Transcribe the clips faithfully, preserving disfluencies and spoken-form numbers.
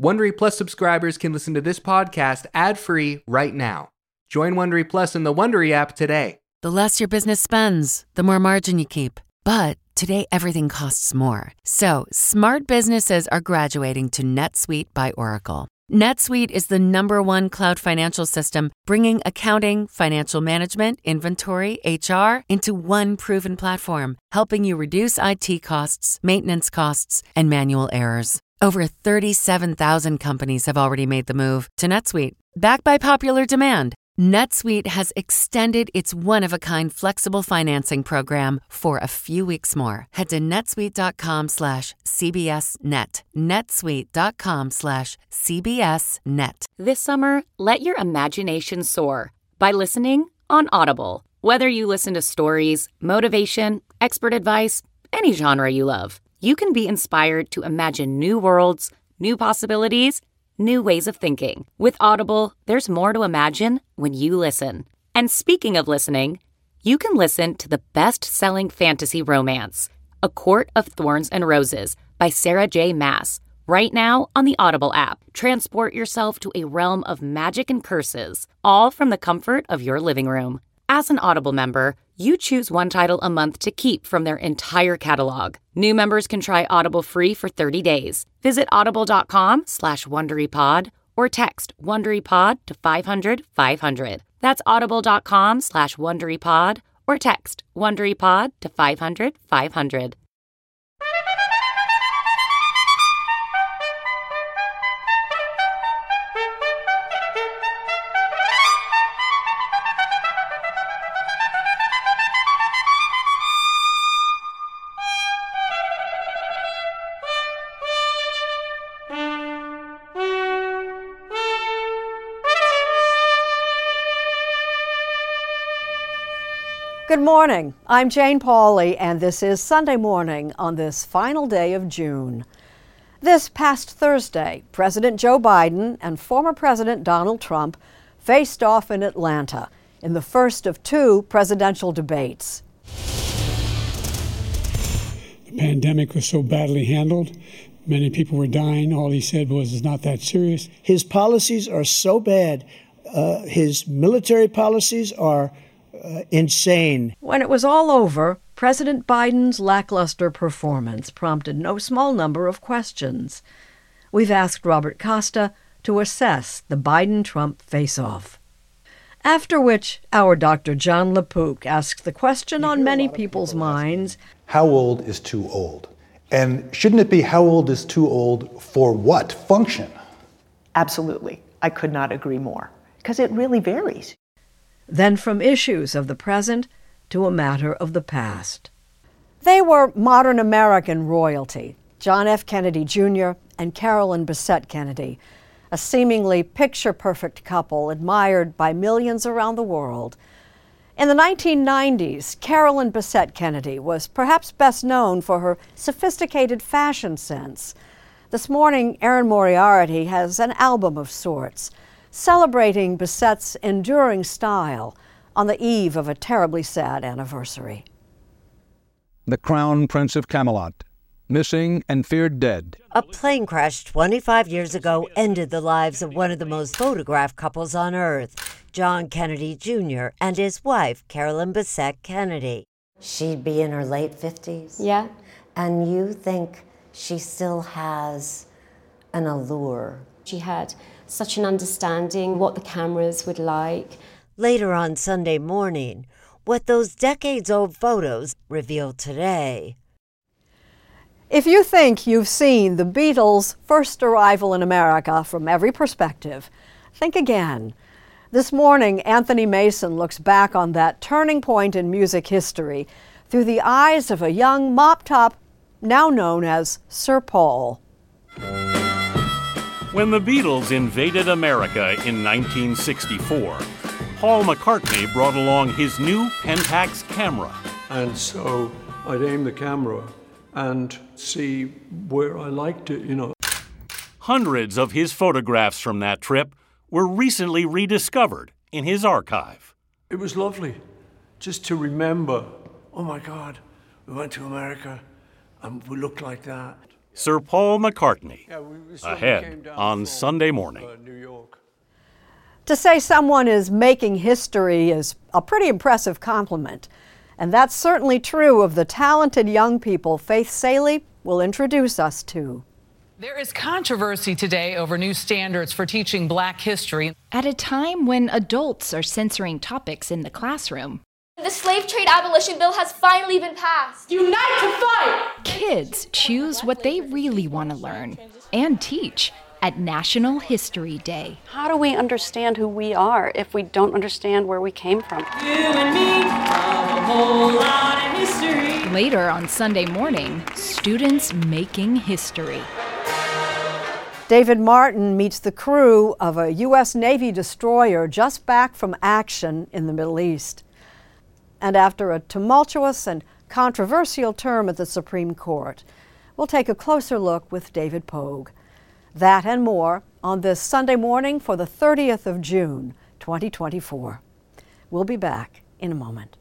Wondery Plus subscribers can listen to this podcast ad-free right now. Join Wondery Plus in the Wondery app today. The less your business spends, the more margin you keep. But today, everything costs more. So smart businesses are graduating to NetSuite by Oracle. NetSuite is the number one cloud financial system, bringing accounting, financial management, inventory, H R into one proven platform, helping you reduce I T costs, maintenance costs, and manual errors. Over thirty-seven thousand companies have already made the move to NetSuite. Backed by popular demand, NetSuite has extended its one-of-a-kind flexible financing program for a few weeks more. Head to netsuite.com slash cbsnet. netsuite.com slash cbsnet. This summer, let your imagination soar by listening on Audible. Whether you listen to stories, motivation, expert advice, any genre you love, you can be inspired to imagine new worlds, new possibilities, new ways of thinking. With Audible, there's more to imagine when you listen. And speaking of listening, you can listen to the best-selling fantasy romance, A Court of Thorns and Roses by Sarah J. Maas, right now on the Audible app. Transport yourself to a realm of magic and curses, all from the comfort of your living room. As an Audible member, you choose one title a month to keep from their entire catalog. New members can try Audible free for thirty days. Visit audible.com slash WonderyPod or text WonderyPod to five hundred five hundred. That's audible.com slash WonderyPod or text WonderyPod to five hundred five hundred. Good morning. I'm Jane Pauley, and this is Sunday Morning on this final day of June. This past Thursday, President Joe Biden and former President Donald Trump faced off in Atlanta in the first of two presidential debates. The pandemic was so badly handled. Many people were dying. All he said was, it's not that serious. His policies are so bad. Uh, his military policies are Uh, insane. When it was all over, President Biden's lackluster performance prompted no small number of questions. We've asked Robert Costa to assess the Biden-Trump face-off. After which, our Doctor John LaPook asks the question on many people's minds. How old is too old? And shouldn't it be how old is too old for what function? Absolutely. I could not agree more, because it really varies. Then from issues of the present to a matter of the past. They were modern American royalty, John F. Kennedy Junior and Carolyn Bessette Kennedy, a seemingly picture-perfect couple admired by millions around the world. In the nineteen nineties, Carolyn Bessette Kennedy was perhaps best known for her sophisticated fashion sense. This morning, Erin Moriarty has an album of sorts, celebrating Bessette's enduring style on the eve of a terribly sad anniversary. The Crown Prince of Camelot, missing and feared dead. A plane crash twenty-five years ago ended the lives of one of the most photographed couples on earth, John Kennedy Junior and his wife, Carolyn Bessette Kennedy. She'd be in her late fifties. Yeah. And you think she still has an allure? She had such an understanding what the cameras would like. Later on Sunday morning, what those decades-old photos reveal today. If you think you've seen the Beatles' first arrival in America from every perspective, think again. This morning, Anthony Mason looks back on that turning point in music history through the eyes of a young mop-top now known as Sir Paul. When the Beatles invaded America in nineteen sixty-four, Paul McCartney brought along his new Pentax camera. And so I'd aim the camera and see where I liked it, you know. Hundreds of his photographs from that trip were recently rediscovered in his archive. It was lovely just to remember, oh my God, we went to America and we looked like that. Sir Paul McCartney, ahead on Sunday morning. To say someone is making history is a pretty impressive compliment. And that's certainly true of the talented young people Faith Salie will introduce us to. There is controversy today over new standards for teaching Black history. At a time when adults are censoring topics in the classroom. The slave trade abolition bill has finally been passed. Unite to fight! Kids choose what they really want to learn and teach at National History Day. How do we understand who we are if we don't understand where we came from? You and me have a whole lot of history. Later on Sunday morning, students making history. David Martin meets the crew of a U S Navy destroyer just back from action in the Middle East. And after a tumultuous and controversial term at the Supreme Court, we'll take a closer look with David Pogue. That and more on this Sunday morning for the thirtieth of June, twenty twenty-four. We'll be back in a moment.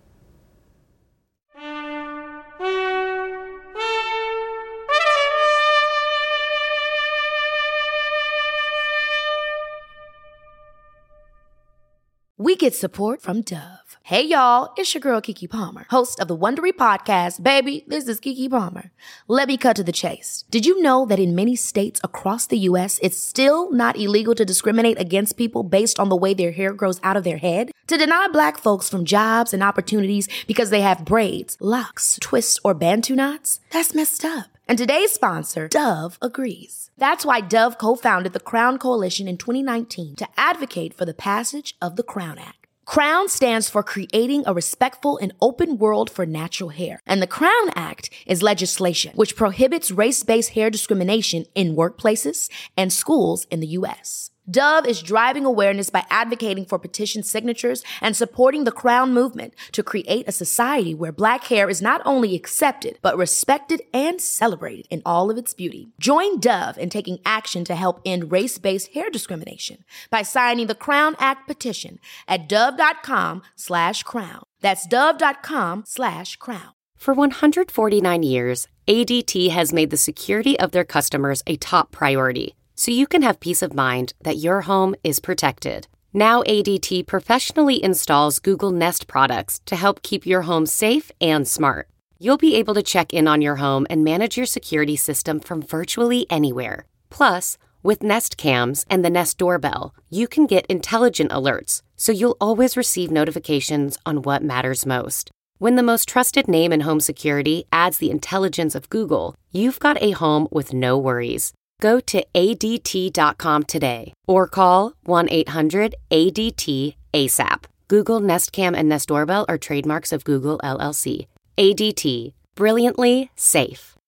We get support from Dove. Hey, y'all, it's your girl, Keke Palmer, host of the Wondery podcast. Baby, this is Keke Palmer. Let me cut to the chase. Did you know that in many states across the U S, it's still not illegal to discriminate against people based on the way their hair grows out of their head? To deny Black folks from jobs and opportunities because they have braids, locks, twists, or bantu knots? That's messed up. And today's sponsor, Dove, agrees. That's why Dove co-founded the Crown Coalition in twenty nineteen to advocate for the passage of the Crown Act. Crown stands for Creating a Respectful and Open World for Natural Hair. And the Crown Act is legislation which prohibits race-based hair discrimination in workplaces and schools in the U S. Dove is driving awareness by advocating for petition signatures and supporting the Crown movement to create a society where Black hair is not only accepted, but respected and celebrated in all of its beauty. Join Dove in taking action to help end race-based hair discrimination by signing the Crown Act petition at dove.com slash crown. That's dove.com slash crown. For one hundred forty-nine years, A D T has made the security of their customers a top priority, so you can have peace of mind that your home is protected. Now A D T professionally installs Google Nest products to help keep your home safe and smart. You'll be able to check in on your home and manage your security system from virtually anywhere. Plus, with Nest Cams and the Nest Doorbell, you can get intelligent alerts, so you'll always receive notifications on what matters most. When the most trusted name in home security adds the intelligence of Google, you've got a home with no worries. Go to A D T dot com today or call one eight hundred A D T ASAP. Google Nest Cam and Nest Doorbell are trademarks of Google L L C. A D T. Brilliantly safe.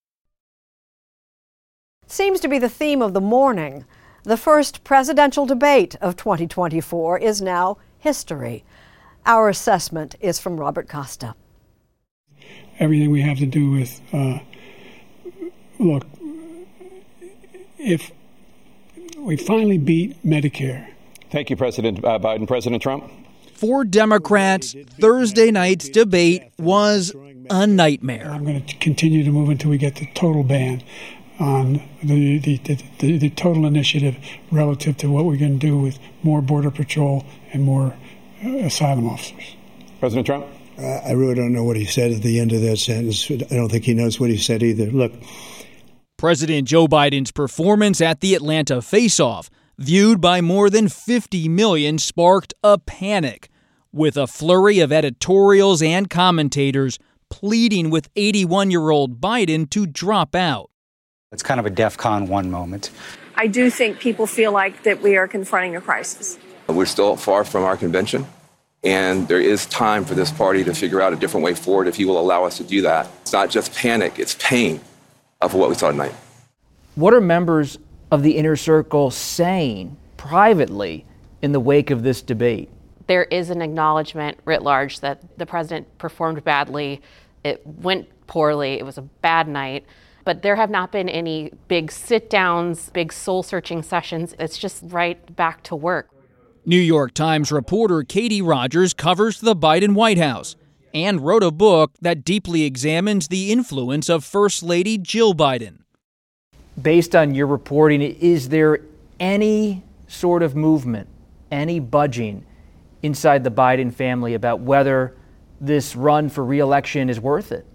Seems to be the theme of the morning. The first presidential debate of twenty twenty-four is now history. Our assessment is from Robert Costa. Everything we have to do with, uh, look, if we finally beat Medicare. Thank you, President uh, Biden. President Trump? For Democrats, Thursday night's debate was a nightmare. I'm going to continue to move until we get the total ban on the the, the, the, the total initiative relative to what we're going to do with more Border Patrol and more uh, asylum officers. President Trump? Uh, I really don't know what he said at the end of that sentence. I don't think he knows what he said either. Look. President Joe Biden's performance at the Atlanta face-off, viewed by more than fifty million, sparked a panic, with a flurry of editorials and commentators pleading with eighty-one-year-old Biden to drop out. It's kind of a DEFCON one moment. I do think people feel like that we are confronting a crisis. We're still far from our convention, and there is time for this party to figure out a different way forward if he will allow us to do that. It's not just panic, it's pain of what we saw tonight. What are members of the inner circle saying privately in the wake of this debate? There is an acknowledgement writ large that the president performed badly. It went poorly. It was a bad night. But there have not been any big sit-downs, big soul-searching sessions. It's just right back to work. New York Times reporter Katie Rogers covers the Biden White House and wrote a book that deeply examines the influence of First Lady Jill Biden. based on your reporting, is there any sort of movement, any budging inside the Biden family about whether this run for re-election is worth it?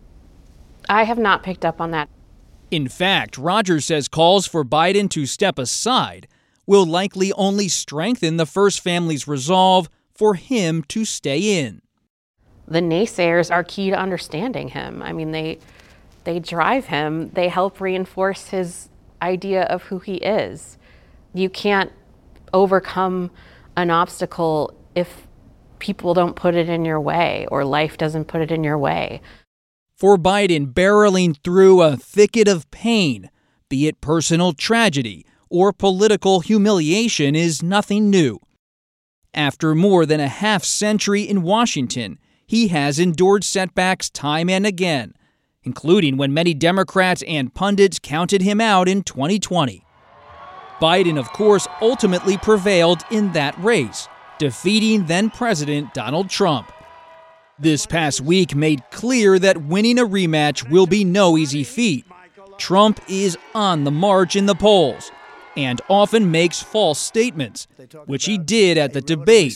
I have not picked up on that. In fact, Rogers says calls for Biden to step aside will likely only strengthen the first family's resolve for him to stay in. The naysayers are key to understanding him. I mean, they they drive him. They help reinforce his idea of who he is. You can't overcome an obstacle if people don't put it in your way or life doesn't put it in your way. For Biden, barreling through a thicket of pain, be it personal tragedy or political humiliation, is nothing new. After more than a half century in Washington, he has endured setbacks time and again, including when many Democrats and pundits counted him out in twenty twenty. Biden, of course, ultimately prevailed in that race, defeating then-President Donald Trump. This past week made clear that winning a rematch will be no easy feat. Trump is on the march in the polls and often makes false statements, which he did at the debate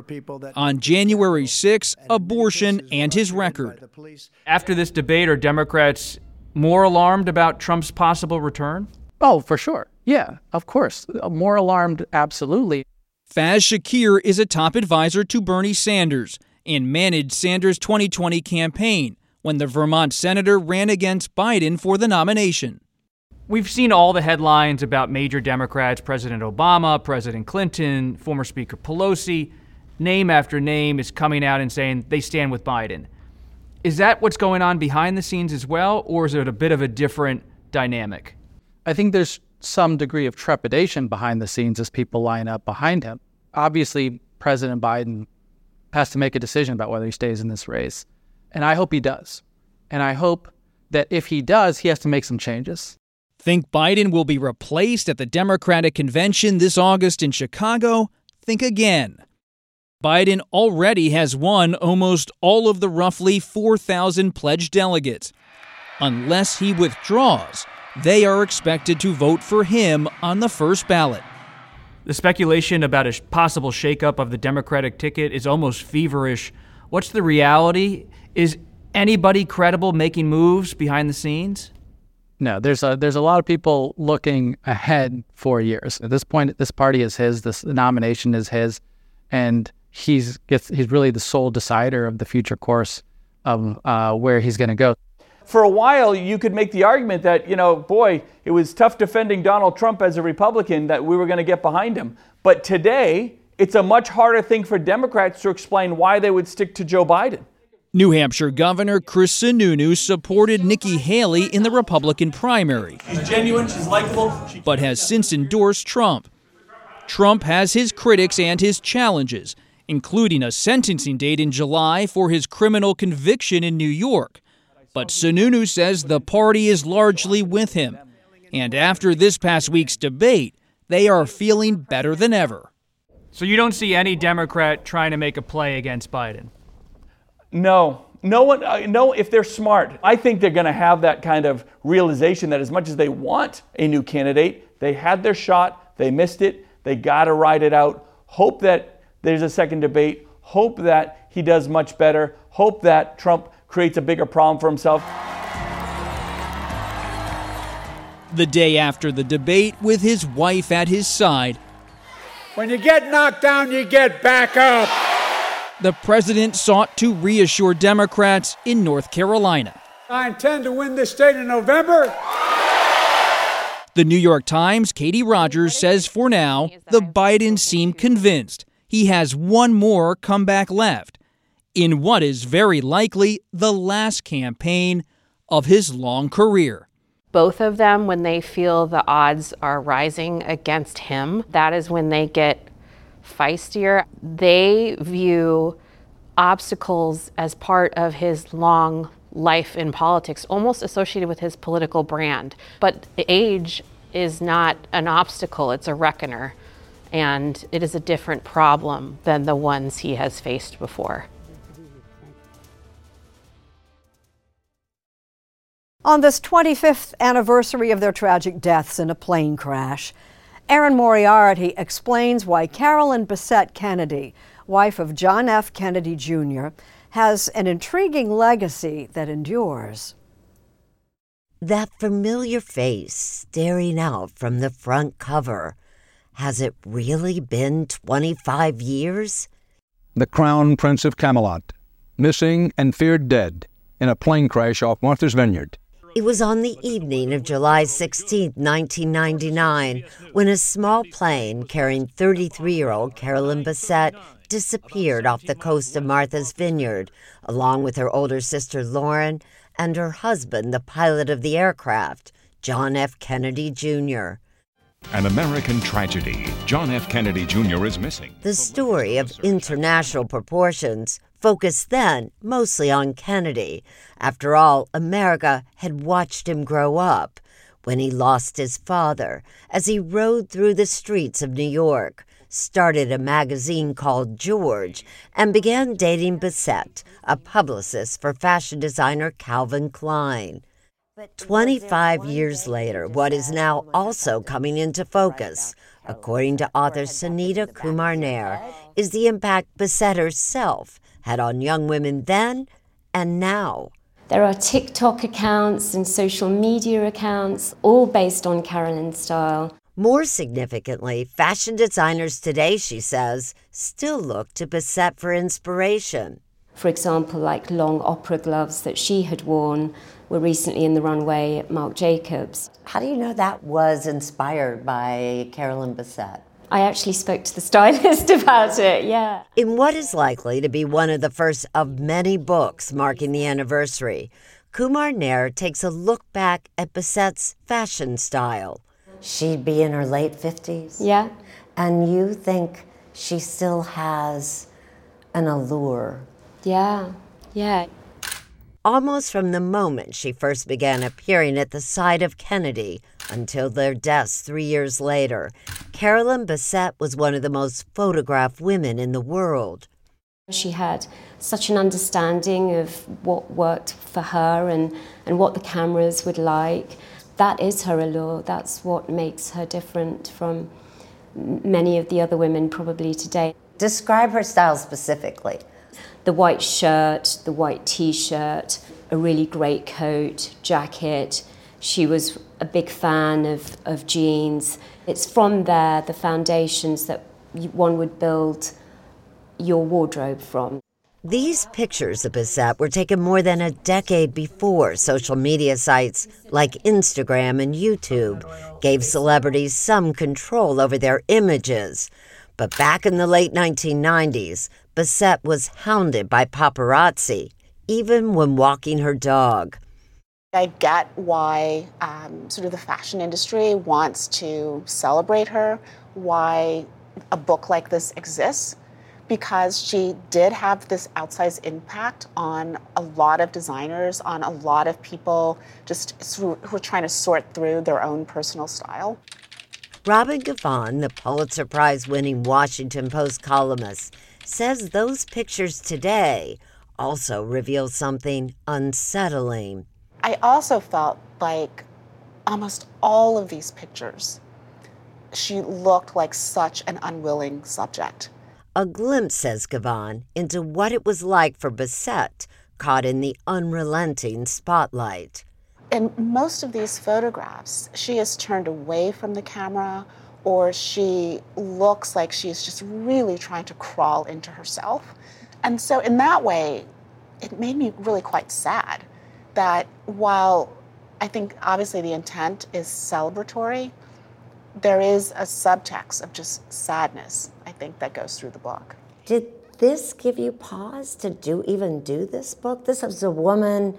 on January sixth, abortion and his record. After this debate, are Democrats more alarmed about Trump's possible return? Oh, for sure. Yeah, of course. More alarmed, absolutely. Faz Shakir is a top advisor to Bernie Sanders and managed Sanders' twenty twenty campaign when the Vermont senator ran against Biden for the nomination. We've seen all the headlines about major Democrats, President Obama, President Clinton, former Speaker Pelosi. Name after name is coming out and saying they stand with Biden. Is that what's going on behind the scenes as well, or is it a bit of a different dynamic? I think there's some degree of trepidation behind the scenes as people line up behind him. Obviously, President Biden has to make a decision about whether he stays in this race, and I hope he does. And I hope that if he does, he has to make some changes. Think Biden will be replaced at the Democratic convention this August in Chicago? Think again. Biden already has won almost all of the roughly four thousand pledged delegates. Unless he withdraws, they are expected to vote for him on the first ballot. The speculation about a possible shakeup of the Democratic ticket is almost feverish. What's the reality? Is anybody credible making moves behind the scenes? No, there's a there's a lot of people looking ahead four years. At this point, this party is his. This nomination is his, and he's gets he's really the sole decider of the future course of uh, where he's going to go. For a while, you could make the argument that, you know, boy, it was tough defending Donald Trump as a Republican, that we were going to get behind him. But today, it's a much harder thing for Democrats to explain why they would stick to Joe Biden. New Hampshire Governor Chris Sununu supported Nikki Haley in the Republican primary. She's genuine, she's likable. She- but has since endorsed Trump. Trump has his critics and his challenges, including a sentencing date in July for his criminal conviction in New York. But Sununu says the party is largely with him. And after this past week's debate, they are feeling better than ever. So you don't see any Democrat trying to make a play against Biden? No. No one, uh, no, if they're smart. I think they're going to have that kind of realization that as much as they want a new candidate, they had their shot, they missed it, they got to ride it out. Hope that there's a second debate. Hope that he does much better. Hope that Trump creates a bigger problem for himself. The day after the debate, with his wife at his side, when you get knocked down, you get back up. The president sought to reassure Democrats in North Carolina. I intend to win this state in November. The New York Times' Katie Rogers says for now, the Bidens seem convinced he has one more comeback left in what is very likely the last campaign of his long career. Both of them, when they feel the odds are rising against him, that is when they get feistier. They view obstacles as part of his long life in politics, almost associated with his political brand. But age is not an obstacle, it's a reckoner. And it is a different problem than the ones he has faced before. On this twenty-fifth anniversary of their tragic deaths in a plane crash, Erin Moriarty explains why Carolyn Bessette Kennedy, wife of John F. Kennedy Junior, has an intriguing legacy that endures. That familiar face staring out from the front cover. Has it really been twenty-five years? The Crown Prince of Camelot, missing and feared dead in a plane crash off Martha's Vineyard. It was on the evening of July sixteenth, nineteen ninety-nine, when a small plane carrying thirty-three-year-old Carolyn Bessette disappeared off the coast of Martha's Vineyard, along with her older sister Lauren and her husband, the pilot of the aircraft, John F. Kennedy Junior An American tragedy. John F. Kennedy Junior is missing. The story of international proportions focused then mostly on Kennedy. After all, America had watched him grow up when he lost his father as he rode through the streets of New York, started a magazine called George, and began dating Bessette, a publicist for fashion designer Calvin Klein. twenty-five years later, what is now also coming into focus, according to author Sunita Kumar Nair, is the impact Bessette herself had on young women then and now. There are TikTok accounts and social media accounts, all based on Carolyn's style. More significantly, fashion designers today, she says, still look to Bessette for inspiration. For example, like long opera gloves that she had worn were recently in the runway at Marc Jacobs. How do you know that was inspired by Carolyn Bessette? I actually spoke to the stylist about it, yeah. In what is likely to be one of the first of many books marking the anniversary, Kumar Nair takes a look back at Bessette's fashion style. She'd be in her late fifties? Yeah. And you think she still has an allure? Yeah, yeah. Almost from the moment she first began appearing at the side of Kennedy until their deaths three years later, Carolyn Bessette was one of the most photographed women in the world. She had such an understanding of what worked for her and, and what the cameras would like. That is her allure. That's what makes her different from many of the other women probably today. Describe her style specifically. The white shirt, the white t-shirt, a really great coat, jacket. She was a big fan of, of jeans. It's from there, the foundations that one would build your wardrobe from. These pictures of Bessette were taken more than a decade before social media sites like Instagram and YouTube gave celebrities some control over their images. But back in the late nineteen nineties, Bessette was hounded by paparazzi, even when walking her dog. I get why um, sort of the fashion industry wants to celebrate her, why a book like this exists, because she did have this outsized impact on a lot of designers, on a lot of people just who are trying to sort through their own personal style. Robin Givhan, the Pulitzer Prize-winning Washington Post columnist, says those pictures today also reveal something unsettling. I also felt like almost all of these pictures, she looked like such an unwilling subject. A glimpse, says Givhan, into what it was like for Bessette, caught in the unrelenting spotlight. In most of these photographs, she is turned away from the camera, or she looks like she's just really trying to crawl into herself. And so in that way, it made me really quite sad that while I think obviously the intent is celebratory, there is a subtext of just sadness, I think, that goes through the book. Did this give you pause to do even do this book? This was a woman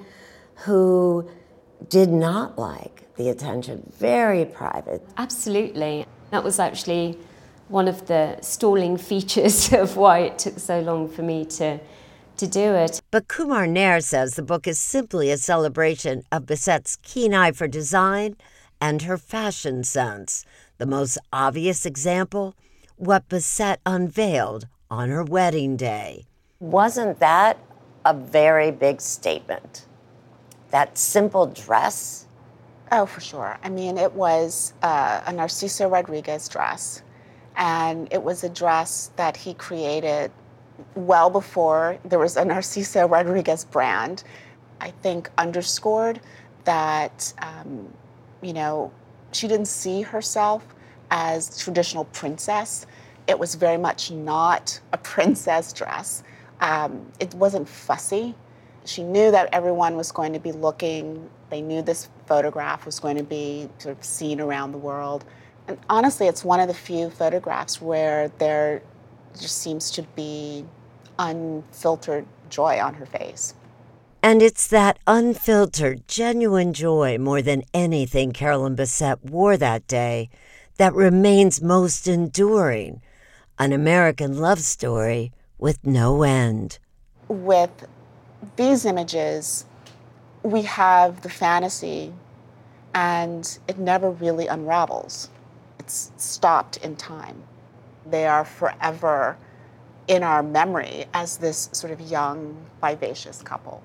who did not like the attention, very private. Absolutely. That was actually one of the stalling features of why it took so long for me to, to do it. But Kumar Nair says the book is simply a celebration of Bessette's keen eye for design and her fashion sense. The most obvious example, what Bessette unveiled on her wedding day. Wasn't that a very big statement? That simple dress? Oh, for sure. I mean, it was uh, a Narciso Rodriguez dress, and it was a dress that he created well before there was a Narciso Rodriguez brand. I think underscored that, um, you know, she didn't see herself as traditional princess. It was very much not a princess dress. Um, it wasn't fussy. She knew that everyone was going to be looking. They knew this photograph was going to be sort of seen around the world. And honestly, it's one of the few photographs where there just seems to be unfiltered joy on her face. And it's that unfiltered, genuine joy more than anything Carolyn Bessette wore that day that remains most enduring. An American love story with no end. With these images, we have the fantasy, and it never really unravels. It's stopped in time. They are forever in our memory as this sort of young, vivacious couple.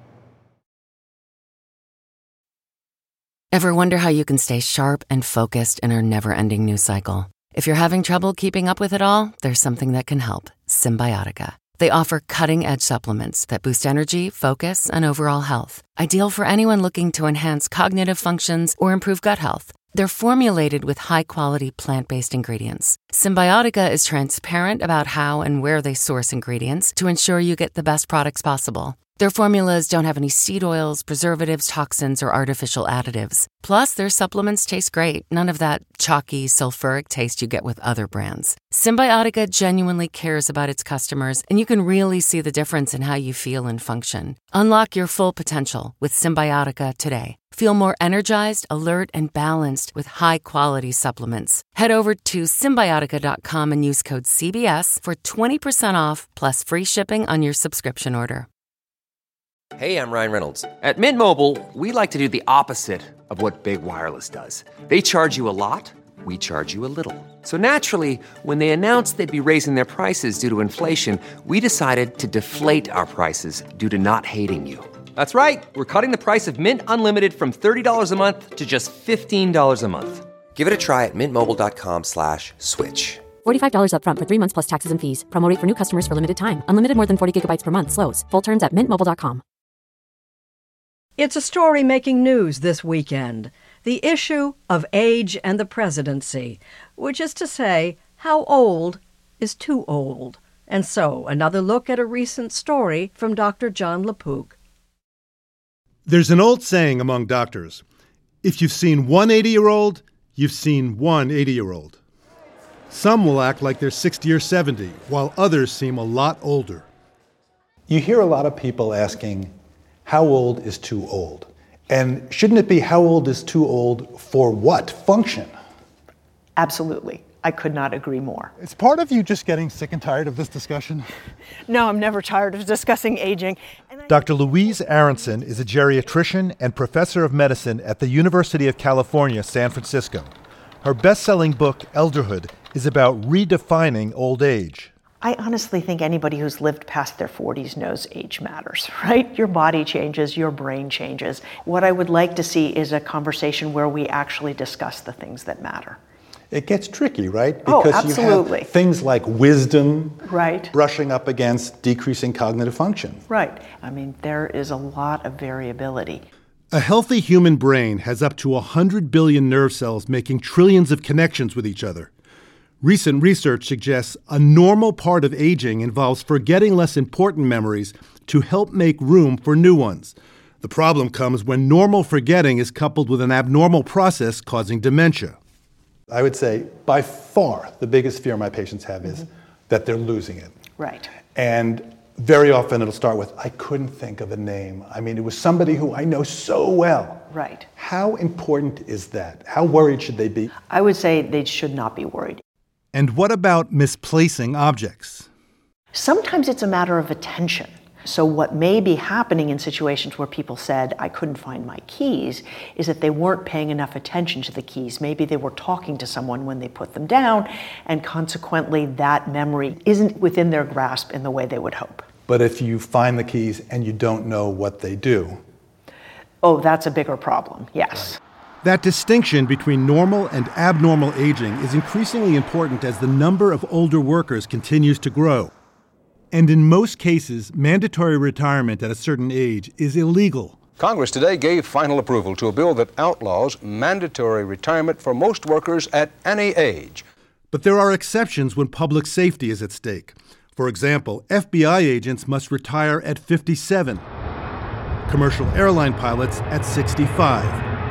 Ever wonder how you can stay sharp and focused in our never-ending news cycle? If you're having trouble keeping up with it all, there's something that can help. Symbiotica. They offer cutting-edge supplements that boost energy, focus, and overall health. Ideal for anyone looking to enhance cognitive functions or improve gut health. They're formulated with high-quality plant-based ingredients. Symbiotica is transparent about how and where they source ingredients to ensure you get the best products possible. Their formulas don't have any seed oils, preservatives, toxins, or artificial additives. Plus, their supplements taste great. None of that chalky, sulfuric taste you get with other brands. Symbiotica genuinely cares about its customers, and you can really see the difference in how you feel and function. Unlock your full potential with Symbiotica today. Feel more energized, alert, and balanced with high-quality supplements. Head over to Symbiotica dot com and use code C B S for twenty percent off plus free shipping on your subscription order. Hey, I'm Ryan Reynolds. At Mint Mobile, we like to do the opposite of what Big Wireless does. They charge you a lot, we charge you a little. So naturally, when they announced they'd be raising their prices due to inflation, we decided to deflate our prices due to not hating you. That's right. We're cutting the price of Mint Unlimited from thirty dollars a month to just fifteen dollars a month. Give it a try at mintmobile.com slash switch. forty-five dollars up front for three months plus taxes and fees. Promo rate for new customers for limited time. Unlimited more than forty gigabytes per month. Slows full terms at mint mobile dot com. It's a story making news this weekend. The issue of age and the presidency, which is to say, how old is too old. And so, another look at a recent story from Doctor John LaPook. There's an old saying among doctors, if you've seen one eighty-year-old, you've seen one eighty-year-old. Some will act like they're sixty or seventy, while others seem a lot older. You hear a lot of people asking, how old is too old? And shouldn't it be how old is too old for what function? Absolutely. I could not agree more. Is part of you just getting sick and tired of this discussion? No, I'm never tired of discussing aging. Doctor Louise Aronson is a geriatrician and professor of medicine at the University of California, San Francisco. Her best-selling book, Elderhood, is about redefining old age. I honestly think anybody who's lived past their forties knows age matters, right? Your body changes, your brain changes. What I would like to see is a conversation where we actually discuss the things that matter. It gets tricky, right? Oh, Because absolutely. you have things like wisdom right. brushing up against decreasing cognitive function. Right. I mean, there is a lot of variability. A healthy human brain has up to one hundred billion nerve cells making trillions of connections with each other. Recent research suggests a normal part of aging involves forgetting less important memories to help make room for new ones. The problem comes when normal forgetting is coupled with an abnormal process causing dementia. I would say by far the biggest fear my patients have is mm-hmm. that they're losing it. Right. And very often it'll start with, I couldn't think of a name. I mean, it was somebody who I know so well. Right. How important is that? How worried should they be? I would say they should not be worried. And what about misplacing objects? Sometimes it's a matter of attention. So what may be happening in situations where people said, I couldn't find my keys, is that they weren't paying enough attention to the keys. Maybe they were talking to someone when they put them down, and consequently that memory isn't within their grasp in the way they would hope. But if you find the keys and you don't know what they do? oh, that's a bigger problem, yes. That distinction between normal and abnormal aging is increasingly important as the number of older workers continues to grow. And in most cases, mandatory retirement at a certain age is illegal. Congress today gave final approval to a bill that outlaws mandatory retirement for most workers at any age. But there are exceptions when public safety is at stake. For example, F B I agents must retire at fifty-seven, commercial airline pilots at sixty-five.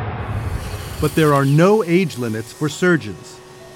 But there are no age limits for surgeons.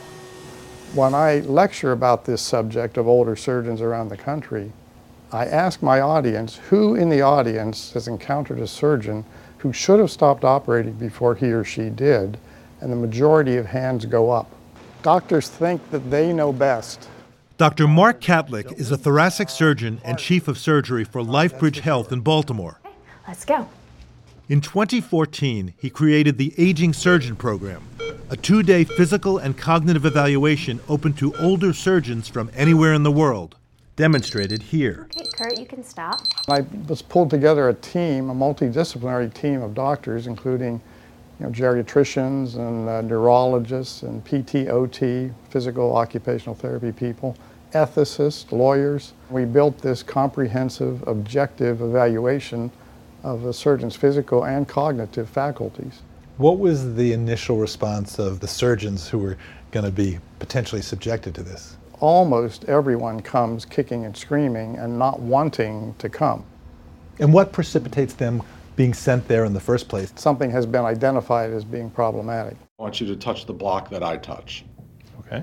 When I lecture about this subject of older surgeons around the country, I ask my audience, who in the audience has encountered a surgeon who should have stopped operating before he or she did, and the majority of hands go up. Doctors think that they know best. Doctor Mark Catlick is a thoracic surgeon and chief of surgery for LifeBridge Health in Baltimore. Let's go. In twenty fourteen, he created the Aging Surgeon Program, a two-day physical and cognitive evaluation open to older surgeons from anywhere in the world, demonstrated here. Okay, Kurt, you can stop. I was pulled together a team, a multidisciplinary team of doctors, including you know, geriatricians and uh, neurologists and P T, O T, physical occupational therapy people, ethicists, lawyers. We built this comprehensive, objective evaluation of a surgeon's physical and cognitive faculties. What was the initial response of the surgeons who were going to be potentially subjected to this? Almost everyone comes kicking and screaming and not wanting to come. And what precipitates them being sent there in the first place? Something has been identified as being problematic. I want you to touch the block that I touch. Okay.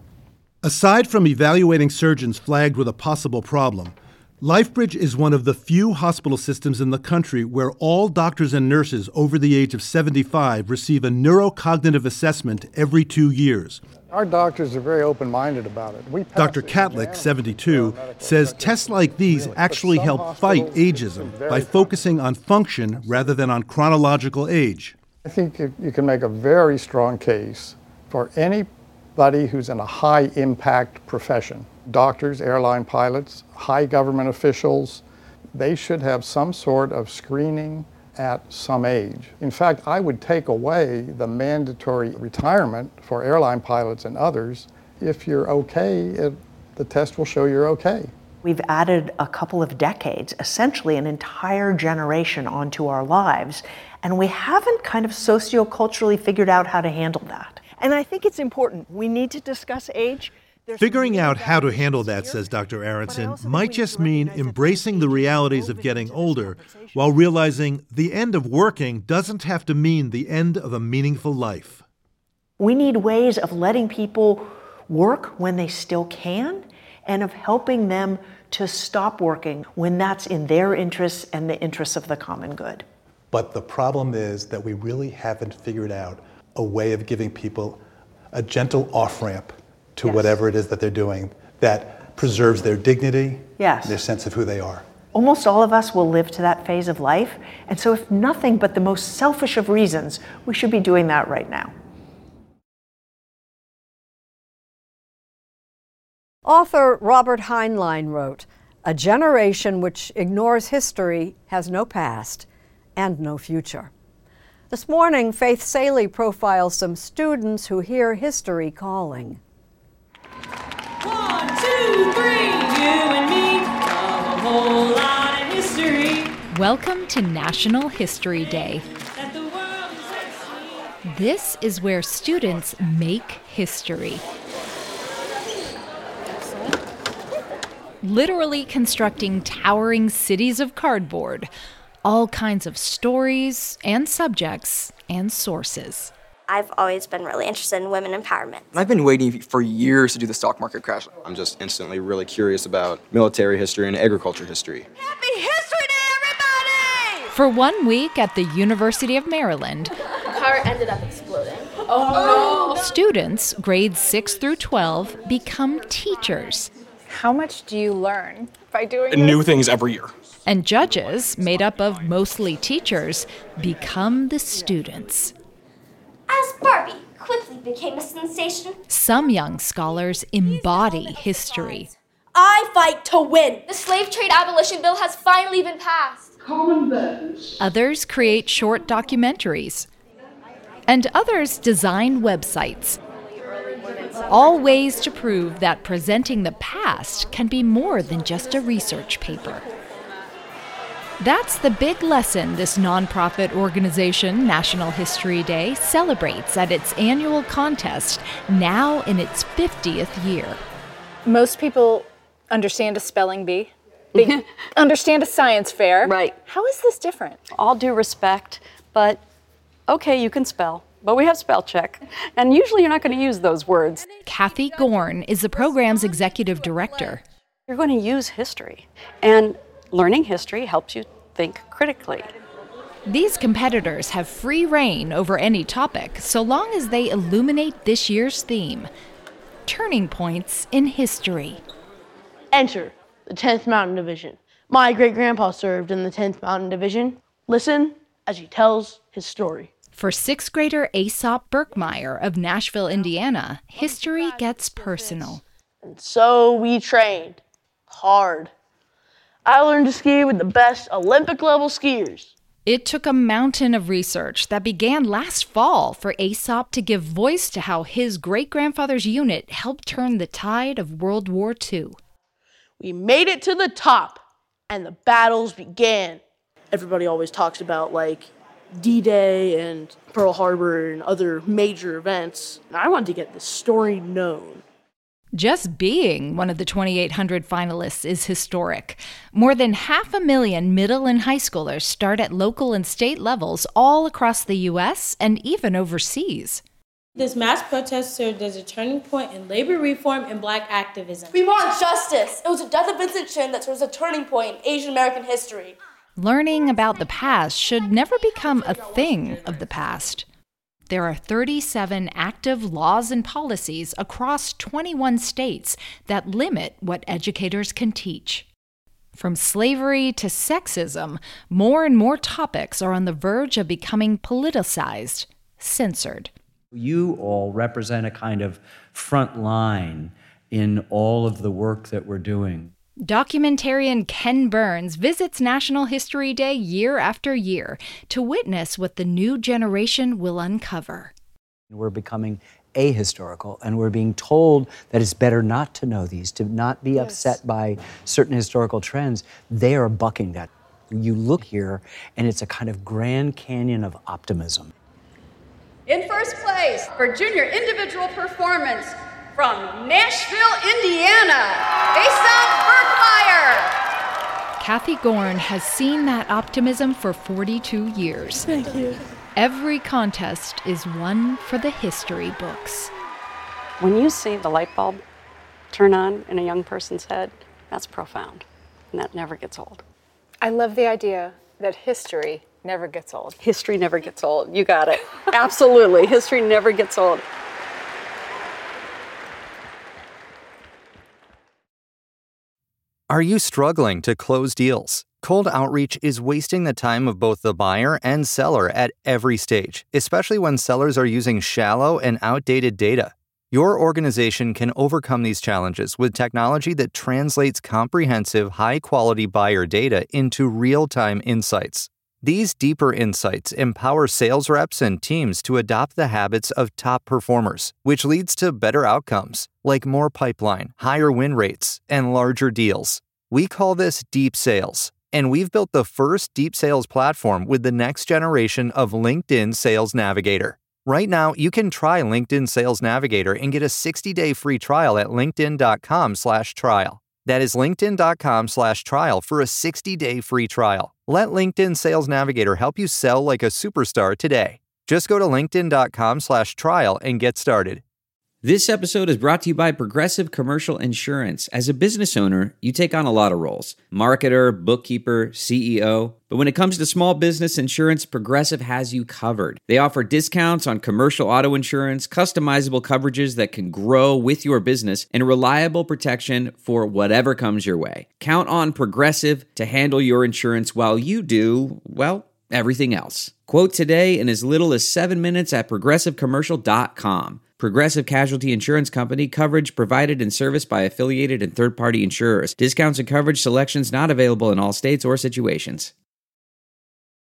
Aside from evaluating surgeons flagged with a possible problem, LifeBridge is one of the few hospital systems in the country where all doctors and nurses over the age of seventy-five receive a neurocognitive assessment every two years. Our doctors are very open-minded about it. We Doctor Catlick, seventy-two, says tests like these actually help fight ageism by focusing on function rather than on chronological age. I think you can make a very strong case for anybody who's in a high-impact profession. Doctors, airline pilots, high government officials, they should have some sort of screening at some age. In fact, I would take away the mandatory retirement for airline pilots and others. If you're okay, it, the test will show you're okay. We've added a couple of decades, essentially an entire generation onto our lives, and we haven't kind of socioculturally figured out how to handle that. And I think it's important. We need to discuss age. Figuring out how to handle that, says Doctor Aronson, might just mean embracing the realities of getting older while realizing the end of working doesn't have to mean the end of a meaningful life. We need ways of letting people work when they still can and of helping them to stop working when that's in their interests and the interests of the common good. But the problem is that we really haven't figured out a way of giving people a gentle off-ramp to yes. whatever it is that they're doing that preserves their dignity, yes. their sense of who they are. Almost all of us will live to that phase of life, and so if nothing but the most selfish of reasons, we should be doing that right now. Author Robert Heinlein wrote, "A generation which ignores history has no past and no future." This morning, Faith Salie profiles some students who hear history calling. One, two, three, you and me, a whole lot of history. Welcome to National History Day. This is where students make history. Literally constructing towering cities of cardboard, all kinds of stories and subjects and sources. I've always been really interested in women empowerment. I've been waiting for years to do the stock market crash. I'm just instantly really curious about military history and agriculture history. Happy History Day, everybody! For one week at the University of Maryland, The car ended up exploding. Oh no! Students, grades six through twelve, become teachers. How much do you learn by doing this? New things every year. And judges, made up of mostly teachers, become the students. As Barbie quickly became a sensation, Some young scholars embody history. I fight to win. The slave trade abolition bill has finally been passed. common burdens. Others create short documentaries. And others design websites. All ways to prove that presenting the past can be more than just a research paper. That's the big lesson this nonprofit organization, National History Day, celebrates at its annual contest, now in its fiftieth year. Most people understand a spelling bee. They understand a science fair. Right. How is this different? All due respect, but okay, you can spell. But we have spell check, and usually you're not going to use those words. Kathy Gorn is the program's executive director. You're going to use history, and learning history helps you think critically. These competitors have free reign over any topic, so long as they illuminate this year's theme, turning points in history. Enter the tenth Mountain Division. My great-grandpa served in the tenth Mountain Division. Listen as he tells his story. For sixth grader Aesop Berkmeyer of Nashville, Indiana, history gets personal. And so we trained hard. I learned to ski with the best Olympic-level skiers. It took a mountain of research that began last fall for Aesop to give voice to how his great-grandfather's unit helped turn the tide of World War Two. We made it to the top, and the battles began. Everybody always talks about, like, D-Day and Pearl Harbor and other major events. And I wanted to get this story known. Just being one of the twenty-eight hundred finalists is historic. More than half a million middle and high schoolers start at local and state levels all across the U S and even overseas. This mass protest served as a turning point in labor reform and black activism. We want justice. It was the death of Vincent Chin that serves as a turning point in Asian American history. Learning about the past should never become a thing of the past. There are thirty-seven active laws and policies across twenty-one states that limit what educators can teach. From slavery to sexism, more and more topics are on the verge of becoming politicized, censored. You all represent a kind of front line in all of the work that we're doing. Documentarian Ken Burns visits National History Day year after year to witness what the new generation will uncover. We're becoming ahistorical, and we're being told that it's better not to know these, to not be yes. upset by certain historical trends. They are bucking that. You look here, and it's a kind of Grand Canyon of optimism. In first place for junior individual performance, from Nashville, Indiana, Aesop Berkmeyer. Kathy Gorn has seen that optimism for forty-two years. Thank you. Every contest is one for the history books. When you see the light bulb turn on in a young person's head, that's profound, and that never gets old. I love the idea that history never gets old. History never gets old. You got it. Absolutely. History never gets old. Are you struggling to close deals? Cold outreach is wasting the time of both the buyer and seller at every stage, especially when sellers are using shallow and outdated data. Your organization can overcome these challenges with technology that translates comprehensive, high-quality buyer data into real-time insights. These deeper insights empower sales reps and teams to adopt the habits of top performers, which leads to better outcomes, like more pipeline, higher win rates, and larger deals. We call this deep sales, and we've built the first deep sales platform with the next generation of LinkedIn Sales Navigator. Right now, you can try LinkedIn Sales Navigator and get a sixty-day free trial at linkedin.com slash trial. That is linkedin.com slash trial for a sixty-day free trial. Let LinkedIn Sales Navigator help you sell like a superstar today. Just go to linkedin.com slash trial and get started. This episode is brought to you by Progressive Commercial Insurance. As a business owner, you take on a lot of roles. Marketer, bookkeeper, C E O. But when it comes to small business insurance, Progressive has you covered. They offer discounts on commercial auto insurance, customizable coverages that can grow with your business, and reliable protection for whatever comes your way. Count on Progressive to handle your insurance while you do, well, everything else. Quote today in as little as seven minutes at progressive commercial dot com. Progressive Casualty Insurance Company. Coverage provided and serviced by affiliated and third-party insurers. Discounts and coverage selections not available in all states or situations.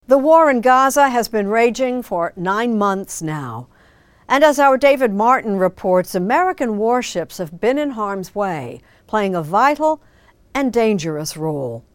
The war in Gaza has been raging for nine months now. And as our David Martin reports, American warships have been in harm's way, playing a vital and dangerous role.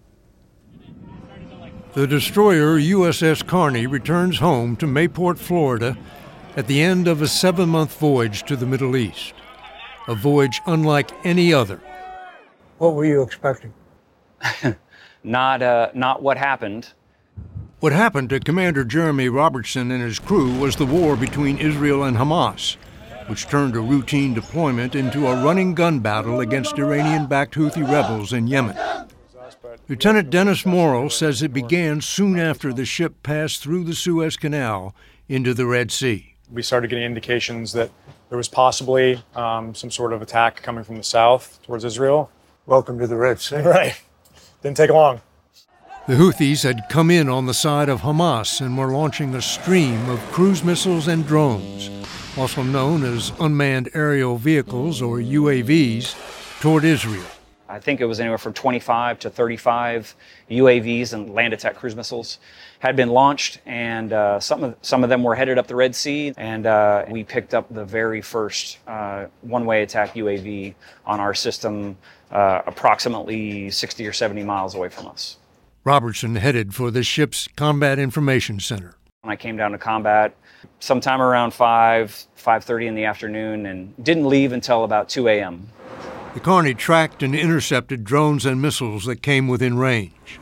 The destroyer U S S Kearney returns home to Mayport, Florida, at the end of a seven-month voyage to the Middle East. A voyage unlike any other. What were you expecting? not, uh, not what happened. What happened to Commander Jeremy Robertson and his crew was the war between Israel and Hamas, which turned a routine deployment into a running gun battle against Iranian-backed Houthi rebels in Yemen. Lieutenant Dennis Morrill says it began soon after the ship passed through the Suez Canal into the Red Sea. We started getting indications that there was possibly um, some sort of attack coming from the south towards Israel. Welcome to the Red Sea. Right. Didn't take long. The Houthis had come in on the side of Hamas and were launching a stream of cruise missiles and drones, also known as unmanned aerial vehicles or U A Vs, toward Israel. I think it was anywhere from twenty-five to thirty-five U A Vs and land attack cruise missiles had been launched, and uh, some of some of them were headed up the Red Sea, and uh, we picked up the very first uh, one-way attack U A V on our system, uh, approximately sixty or seventy miles away from us. Robertson headed for the ship's Combat Information Center. I came down to combat sometime around five, five thirty in the afternoon, and didn't leave until about two a.m. The Kearney tracked and intercepted drones and missiles that came within range.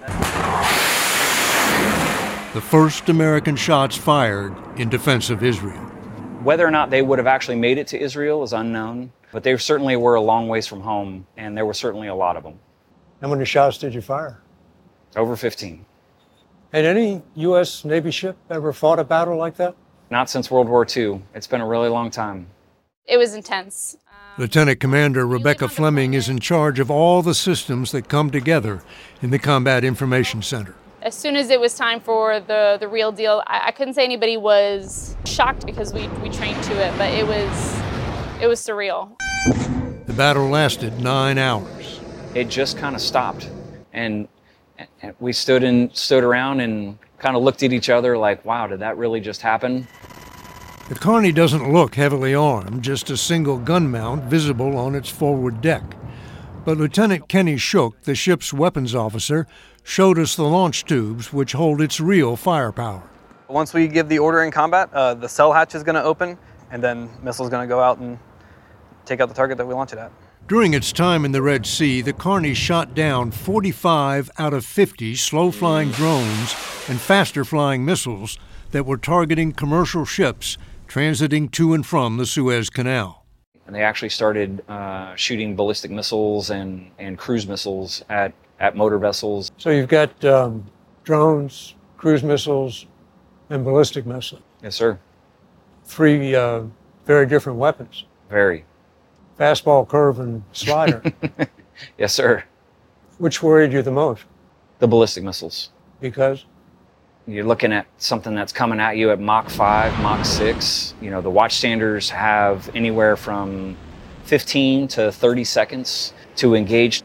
The first American shots fired in defense of Israel. Whether or not they would have actually made it to Israel is unknown, but they certainly were a long ways from home, and there were certainly a lot of them. How many shots did you fire? Over fifteen. Had any U S Navy ship ever fought a battle like that? Not since World War Two. It's been a really long time. It was intense. Lieutenant Commander Rebecca Fleming is in charge of all the systems that come together in the Combat Information Center. As soon as it was time for the, the real deal, I, I couldn't say anybody was shocked because we, we trained to it, but it was, it was surreal. The battle lasted nine hours. It just kind of stopped, and, and we stood and stood around and kind of looked at each other like, wow, did that really just happen? The Kearney doesn't look heavily armed, just a single gun mount visible on its forward deck. But Lieutenant Kenny Shook, the ship's weapons officer, showed us the launch tubes which hold its real firepower. Once we give the order in combat, uh, the cell hatch is going to open, and then missile's going to go out and take out the target that we launch it at. During its time in the Red Sea, the Kearney shot down forty-five out of fifty slow-flying drones and faster-flying missiles that were targeting commercial ships transiting to and from the Suez Canal. And they actually started uh, shooting ballistic missiles and, and cruise missiles at, at motor vessels. So you've got um, drones, cruise missiles, and ballistic missiles. Yes, sir. Three uh, very different weapons. Very. Fastball, curve, and slider. Yes, sir. Which worried you the most? The ballistic missiles. Because? You're looking at something that's coming at you at Mach five, Mach six. You know, the watchstanders have anywhere from fifteen to thirty seconds to engage.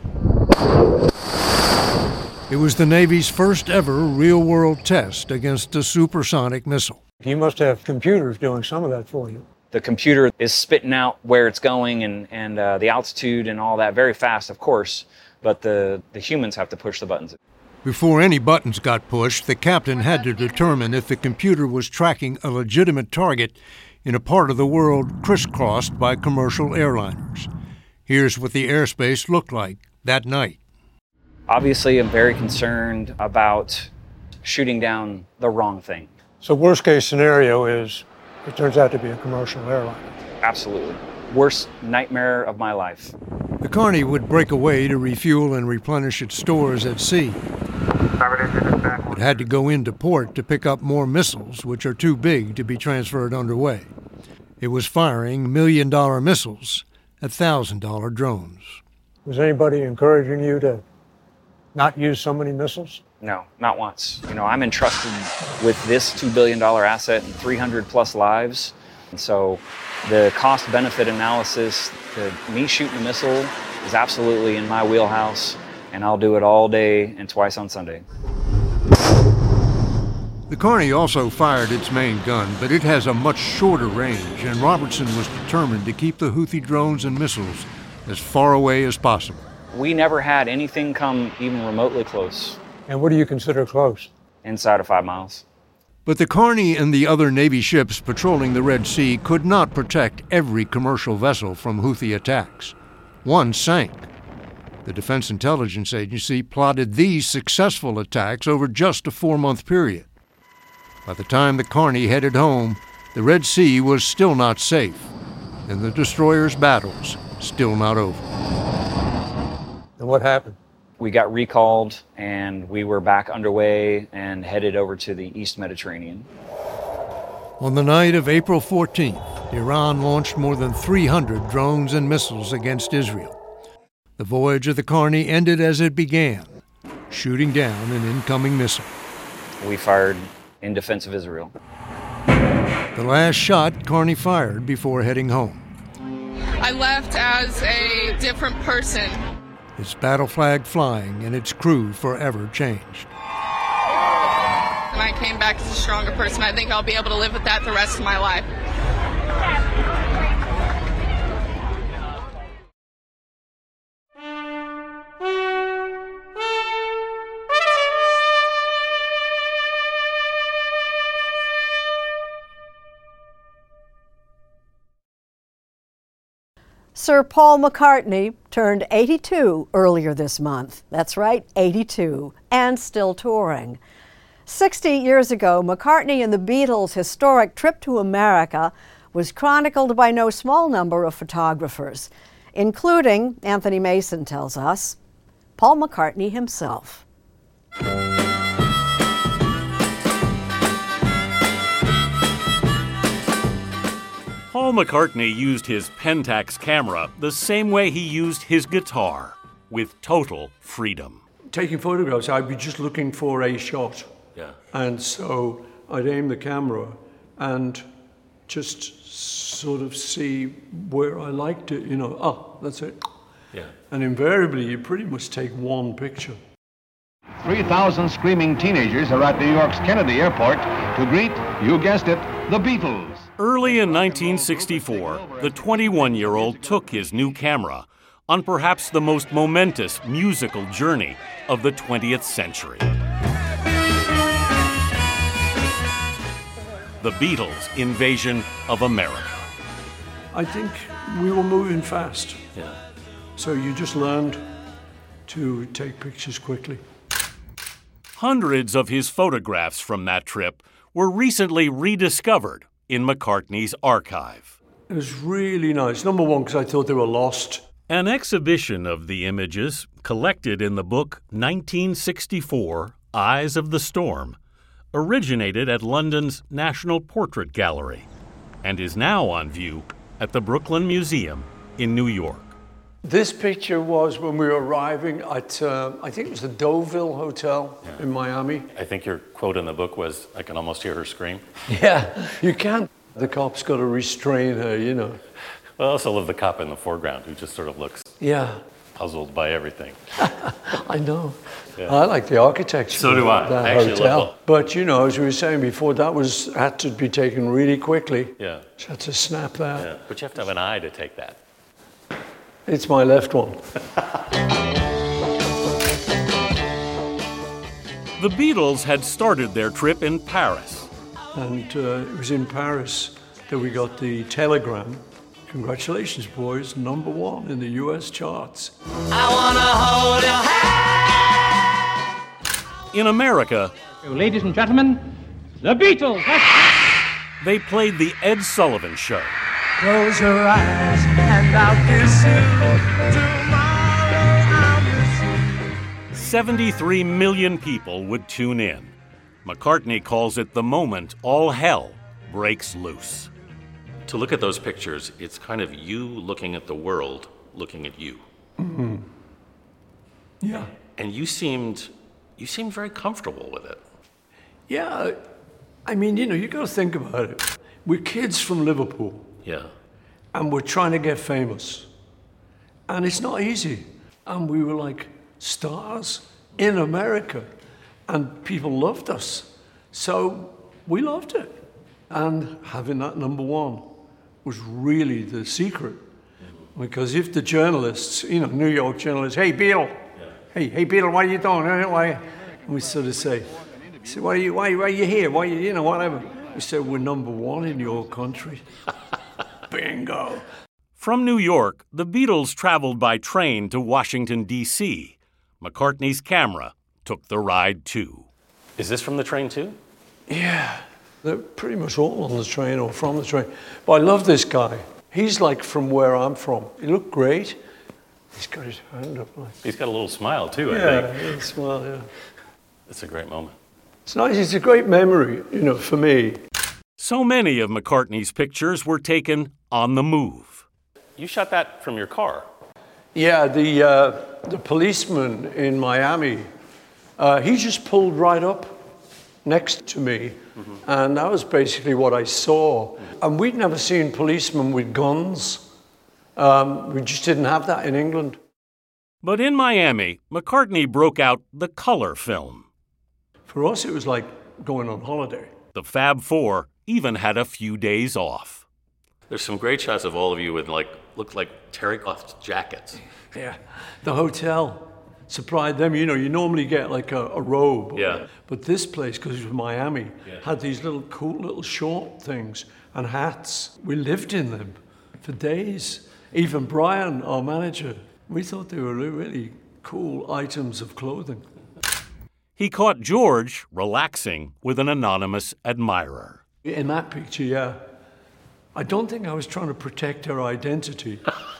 It was the Navy's first ever real-world test against a supersonic missile. You must have computers doing some of that for you. The computer is spitting out where it's going and, and uh, the altitude and all that very fast, of course, but the, the humans have to push the buttons. Before any buttons got pushed, the captain had to determine if the computer was tracking a legitimate target in a part of the world crisscrossed by commercial airliners. Here's what the airspace looked like that night. Obviously, I'm very concerned about shooting down the wrong thing. So worst case scenario is it turns out to be a commercial airliner. Absolutely. Worst nightmare of my life. The Kearney would break away to refuel and replenish its stores at sea. It had to go into port to pick up more missiles, which are too big to be transferred underway. It was firing million-dollar missiles at thousand-dollar drones. Was anybody encouraging you to not use so many missiles? No, not once. You know, I'm entrusted with this two billion dollars asset and three hundred plus lives. And so the cost-benefit analysis, to me shooting a missile is absolutely in my wheelhouse, and I'll do it all day and twice on Sunday. The Carney also fired its main gun, but it has a much shorter range, and Robertson was determined to keep the Houthi drones and missiles as far away as possible. We never had anything come even remotely close. And what do you consider close? Inside of five miles. But the Carney and the other Navy ships patrolling the Red Sea could not protect every commercial vessel from Houthi attacks. One sank. The Defense Intelligence Agency plotted these successful attacks over just a four-month period. By the time the Carney headed home, the Red Sea was still not safe, and the destroyer's battles still not over. And what happened? We got recalled, and we were back underway and headed over to the East Mediterranean. On the night of April fourteenth, Iran launched more than three hundred drones and missiles against Israel. The voyage of the Carney ended as it began, shooting down an incoming missile. We fired in defense of Israel. The last shot Carney fired before heading home. I left as a different person. Its battle flag flying and its crew forever changed. And I came back as a stronger person. I think I'll be able to live with that the rest of my life. Sir Paul McCartney turned eighty-two earlier this month. That's right, eighty-two, and still touring. Sixty years ago, McCartney and the Beatles' historic trip to America was chronicled by no small number of photographers, including, Anthony Mason tells us, Paul McCartney himself. Paul McCartney used his Pentax camera the same way he used his guitar, with total freedom. Taking photographs, I'd be just looking for a shot. Yeah. And so I'd aim the camera and just sort of see where I liked it, you know, oh, that's it. Yeah. And invariably, you pretty much take one picture. three thousand screaming teenagers are at New York's Kennedy Airport to greet, you guessed it, the Beatles. Early in nineteen sixty-four, the twenty-one-year-old took his new camera on perhaps the most momentous musical journey of the twentieth century. The Beatles' invasion of America. I think we were moving fast. Yeah. So you just learned to take pictures quickly. Hundreds of his photographs from that trip were recently rediscovered in McCartney's archive. It was really nice. Number one, because I thought they were lost. An exhibition of the images, collected in the book nineteen sixty-four, Eyes of the Storm, originated at London's National Portrait Gallery and is now on view at the Brooklyn Museum in New York. This picture was when we were arriving at, uh, I think it was the Deauville Hotel Yeah. in Miami. I think your quote in the book was, I can almost hear her scream. Yeah, you can't. The cop's got to restrain her, you know. Well, I also love the cop in the foreground who just sort of looks Yeah, puzzled by everything. I know. Yeah. I like the architecture So do I. of that I actually hotel. love it. But, you know, as we were saying before, that was had to be taken really quickly. Yeah. Just had to snap that. Yeah. But you have to have an eye to take that. It's my left one. The Beatles had started their trip in Paris. And uh, it was in Paris that we got the telegram. Congratulations, boys, number one in the U S charts. I wanna hold your hand. In America, Ladies and gentlemen, the Beatles. they played the Ed Sullivan Show. Close your eyes and I'll kiss you. Tomorrow I'll miss you. seventy-three million people would tune in. McCartney calls it the moment all hell breaks loose. To look at those pictures, it's kind of you looking at the world, looking at you. Mm-hmm. Yeah. And you seemed, you seemed very comfortable with it. Yeah, I mean, you know, you got to think about it. We're kids from Liverpool. Yeah. And we're trying to get famous. And it's not easy. And we were like stars in America. And people loved us. So we loved it. And having that number one was really the secret. Because if the journalists, you know, New York journalists, hey, Beatle, yeah. hey, hey, Beatle, what are you doing? Why? And we sort of say, say why, are you, why, why are you here? Why, you, you know, whatever. We say, we're number one in your country. Bingo. From New York, the Beatles traveled by train to Washington, D C McCartney's camera took the ride, too. Is this from the train, too? Yeah, they're pretty much all on the train or from the train. But I love this guy. He's like from where I'm from. He looked great. He's got his hand up like... He's got a little smile, too, I yeah, think. Yeah, smile, yeah. It's a great moment. It's nice. It's a great memory, you know, for me. So many of McCartney's pictures were taken on the move. You shot that from your car. Yeah, the, uh, the policeman in Miami, uh, he just pulled right up next to me. Mm-hmm. And that was basically what I saw. Mm-hmm. And we'd never seen policemen with guns. Um, we just didn't have that in England. But in Miami, McCartney broke out the color film. For us, it was like going on holiday. The Fab Four even had a few days off. There's some great shots of all of you with, like, looked like terry-cloth jackets. Yeah, the hotel supplied them. You know, you normally get like a, a robe. Yeah. But this place, because it was Miami, yeah. had these little cool little short things and hats. We lived in them for days. Even Brian, our manager, we thought they were really cool items of clothing. He caught George relaxing with an anonymous admirer. In that picture, yeah. I don't think I was trying to protect her identity.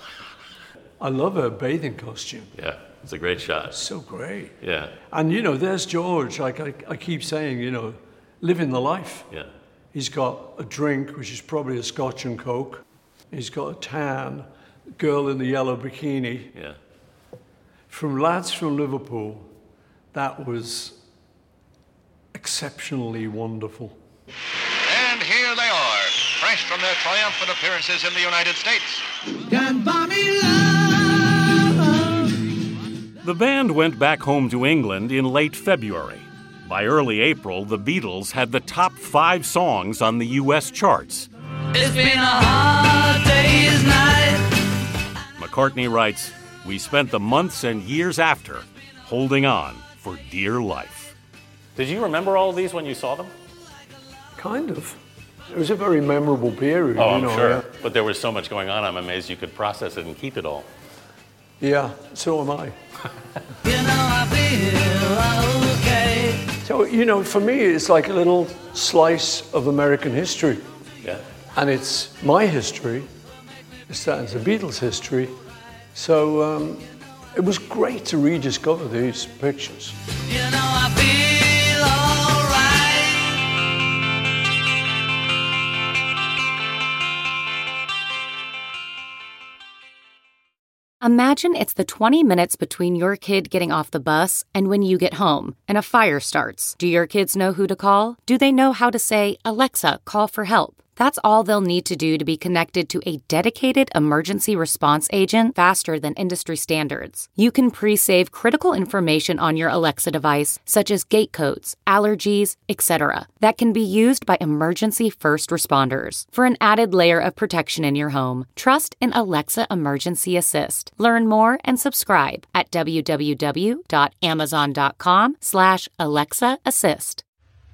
I love her bathing costume. Yeah, it's a great shot. So great. Yeah. And, you know, there's George, like I, I keep saying, you know, living the life. Yeah. He's got a drink, which is probably a Scotch and Coke. He's got a tan, girl in the yellow bikini. Yeah. From lads from Liverpool, that was exceptionally wonderful. And here they are, fresh from their triumphant appearances in the United States. The band went back home to England in late February. By early April, the Beatles had the top five songs on the U S charts. It's been a hard day's night. McCartney writes, "We spent the months and years after holding on for dear life." Did you remember all of these when you saw them? Kind of. It was a very memorable period. Oh, you I'm know, sure. Yeah. But there was so much going on, I'm amazed you could process it and keep it all. Yeah, so am I. You know, I feel okay. So, you know, for me, it's like a little slice of American history. Yeah. And it's my history. It's the Beatles' history. So um, it was great to rediscover these pictures. You know, I feel all right. Imagine it's the twenty minutes between your kid getting off the bus and when you get home, and a fire starts. Do your kids know who to call? Do they know how to say, "Alexa, call for help"? That's all they'll need to do to be connected to a dedicated emergency response agent faster than industry standards. You can pre-save critical information on your Alexa device, such as gate codes, allergies, et cetera, that can be used by emergency first responders. For an added layer of protection in your home, trust in Alexa Emergency Assist. Learn more and subscribe at w w w dot amazon dot com slash Alexa Assist.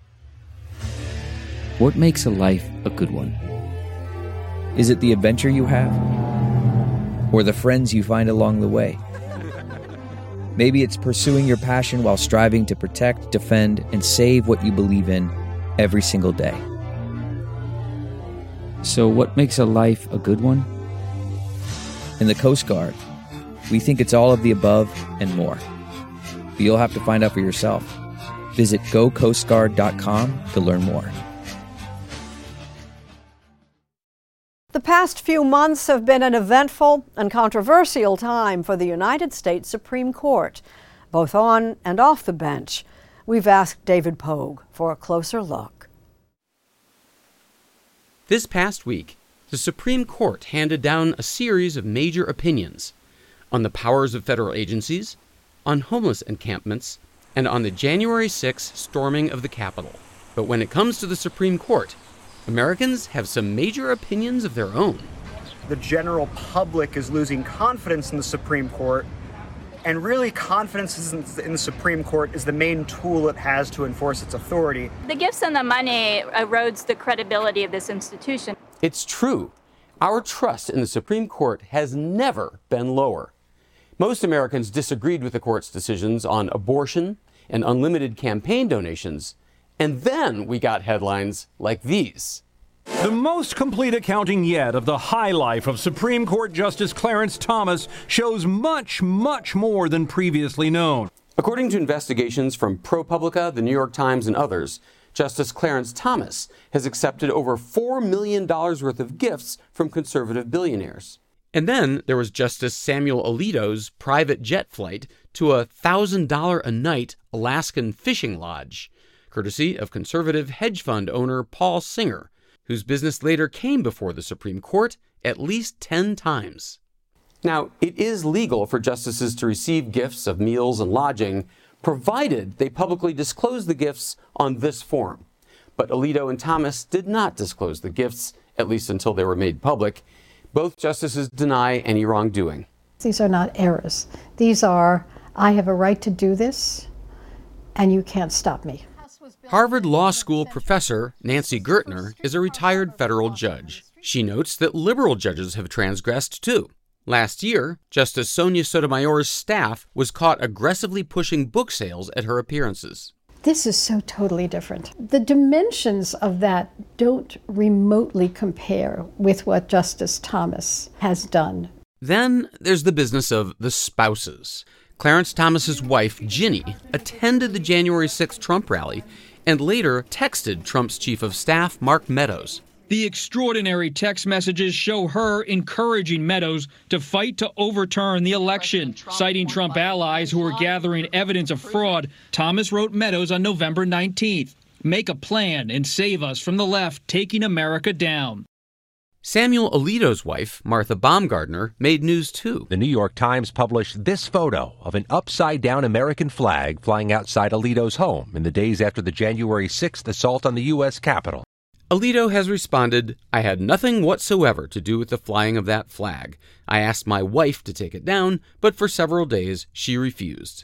What makes a life a good one? Is it the adventure you have? Or the friends you find along the way? Maybe it's pursuing your passion while striving to protect, defend, and save what you believe in every single day. So what makes a life a good one? In the Coast Guard, we think it's all of the above and more. But you'll have to find out for yourself. Visit go coast guard dot com to learn more. The past few months have been an eventful and controversial time for the United States Supreme Court, both on and off the bench. We've asked David Pogue for a closer look. This past week, the Supreme Court handed down a series of major opinions on the powers of federal agencies, on homeless encampments, and on the January sixth storming of the Capitol. But when it comes to the Supreme Court, Americans have some major opinions of their own. The general public is losing confidence in the Supreme Court, and really confidence in the Supreme Court is the main tool it has to enforce its authority. The gifts and the money erodes the credibility of this institution. It's true. Our trust in the Supreme Court has never been lower. Most Americans disagreed with the court's decisions on abortion and unlimited campaign donations, and then we got headlines like these. The most complete accounting yet of the high life of Supreme Court Justice Clarence Thomas shows much, much more than previously known. According to investigations from ProPublica, the New York Times, and others, Justice Clarence Thomas has accepted over four million dollars worth of gifts from conservative billionaires. And then there was Justice Samuel Alito's private jet flight to a one thousand dollars a night Alaskan fishing lodge, courtesy of conservative hedge fund owner Paul Singer, whose business later came before the Supreme Court at least ten times. Now, it is legal for justices to receive gifts of meals and lodging, provided they publicly disclose the gifts on this form. But Alito and Thomas did not disclose the gifts, at least until they were made public. Both justices deny any wrongdoing. These are not errors. These are, I have a right to do this, and you can't stop me. Harvard Law School professor Nancy Gertner is a retired federal judge. She notes that liberal judges have transgressed too. Last year, Justice Sonia Sotomayor's staff was caught aggressively pushing book sales at her appearances. This is so totally different. The dimensions of that don't remotely compare with what Justice Thomas has done. Then there's the business of the spouses. Clarence Thomas's wife, Ginny, attended the January sixth Trump rally and later texted Trump's chief of staff, Mark Meadows. The extraordinary text messages show her encouraging Meadows to fight to overturn the election. Citing Trump allies who were gathering evidence of fraud, Thomas wrote Meadows on November nineteenth, "Make a plan and save us from the left taking America down." Samuel Alito's wife, Martha Baumgardner, made news too. The New York Times published this photo of an upside-down American flag flying outside Alito's home in the days after the January sixth assault on the U S Capitol. Alito has responded, "I had nothing whatsoever to do with the flying of that flag. I asked my wife to take it down, but for several days she refused."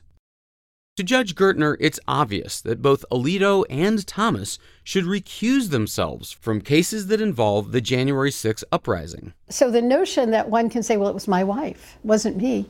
To Judge Gertner, it's obvious that both Alito and Thomas should recuse themselves from cases that involve the January sixth uprising. So the notion that one can say, well, it was my wife, wasn't me,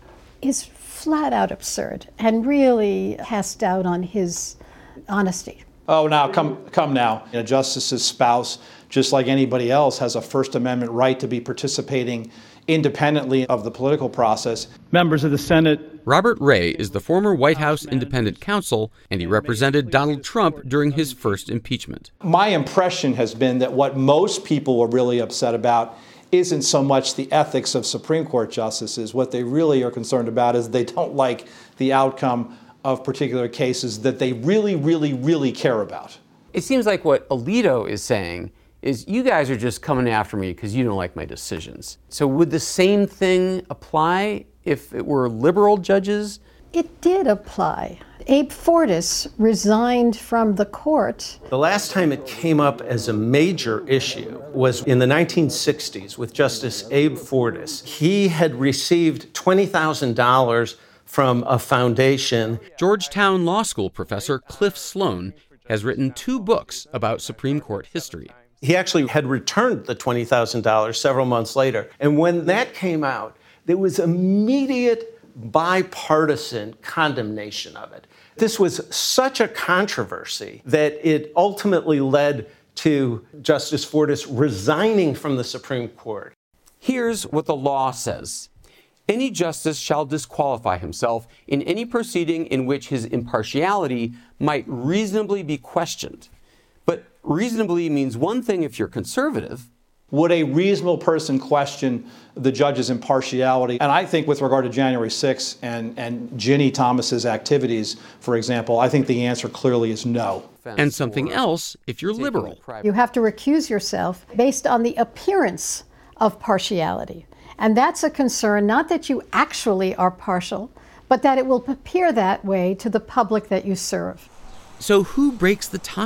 is flat out absurd and really casts doubt on his honesty. Oh, now, come come now. A justice's spouse, just like anybody else, has a First Amendment right to be participating independently of the political process. Members of the Senate. Robert Ray is the former White House independent counsel, and he represented Donald Trump during his first impeachment. My impression has been that what most people were really upset about isn't so much the ethics of Supreme Court justices. What they really are concerned about is they don't like the outcome of particular cases that they really, really, really care about. It seems like what Alito is saying is you guys are just coming after me because you don't like my decisions. So would the same thing apply if it were liberal judges? It did apply. Abe Fortas resigned from the court. The last time it came up as a major issue was in the nineteen sixties with Justice Abe Fortas. He had received twenty thousand dollars from a foundation. Georgetown Law School professor Cliff Sloan has written two books about Supreme Court history. He actually had returned the twenty thousand dollars several months later. And when that came out, there was immediate bipartisan condemnation of it. This was such a controversy that it ultimately led to Justice Fortas resigning from the Supreme Court. Here's what the law says. Any justice shall disqualify himself in any proceeding in which his impartiality might reasonably be questioned. But reasonably means one thing if you're conservative. Would a reasonable person question the judge's impartiality? And I think with regard to January sixth and, and Ginny Thomas's activities, for example, I think the answer clearly is no. And something else if you're liberal. You have to recuse yourself based on the appearance of partiality. And that's a concern, not that you actually are partial, but that it will appear that way to the public that you serve. So who breaks the tie?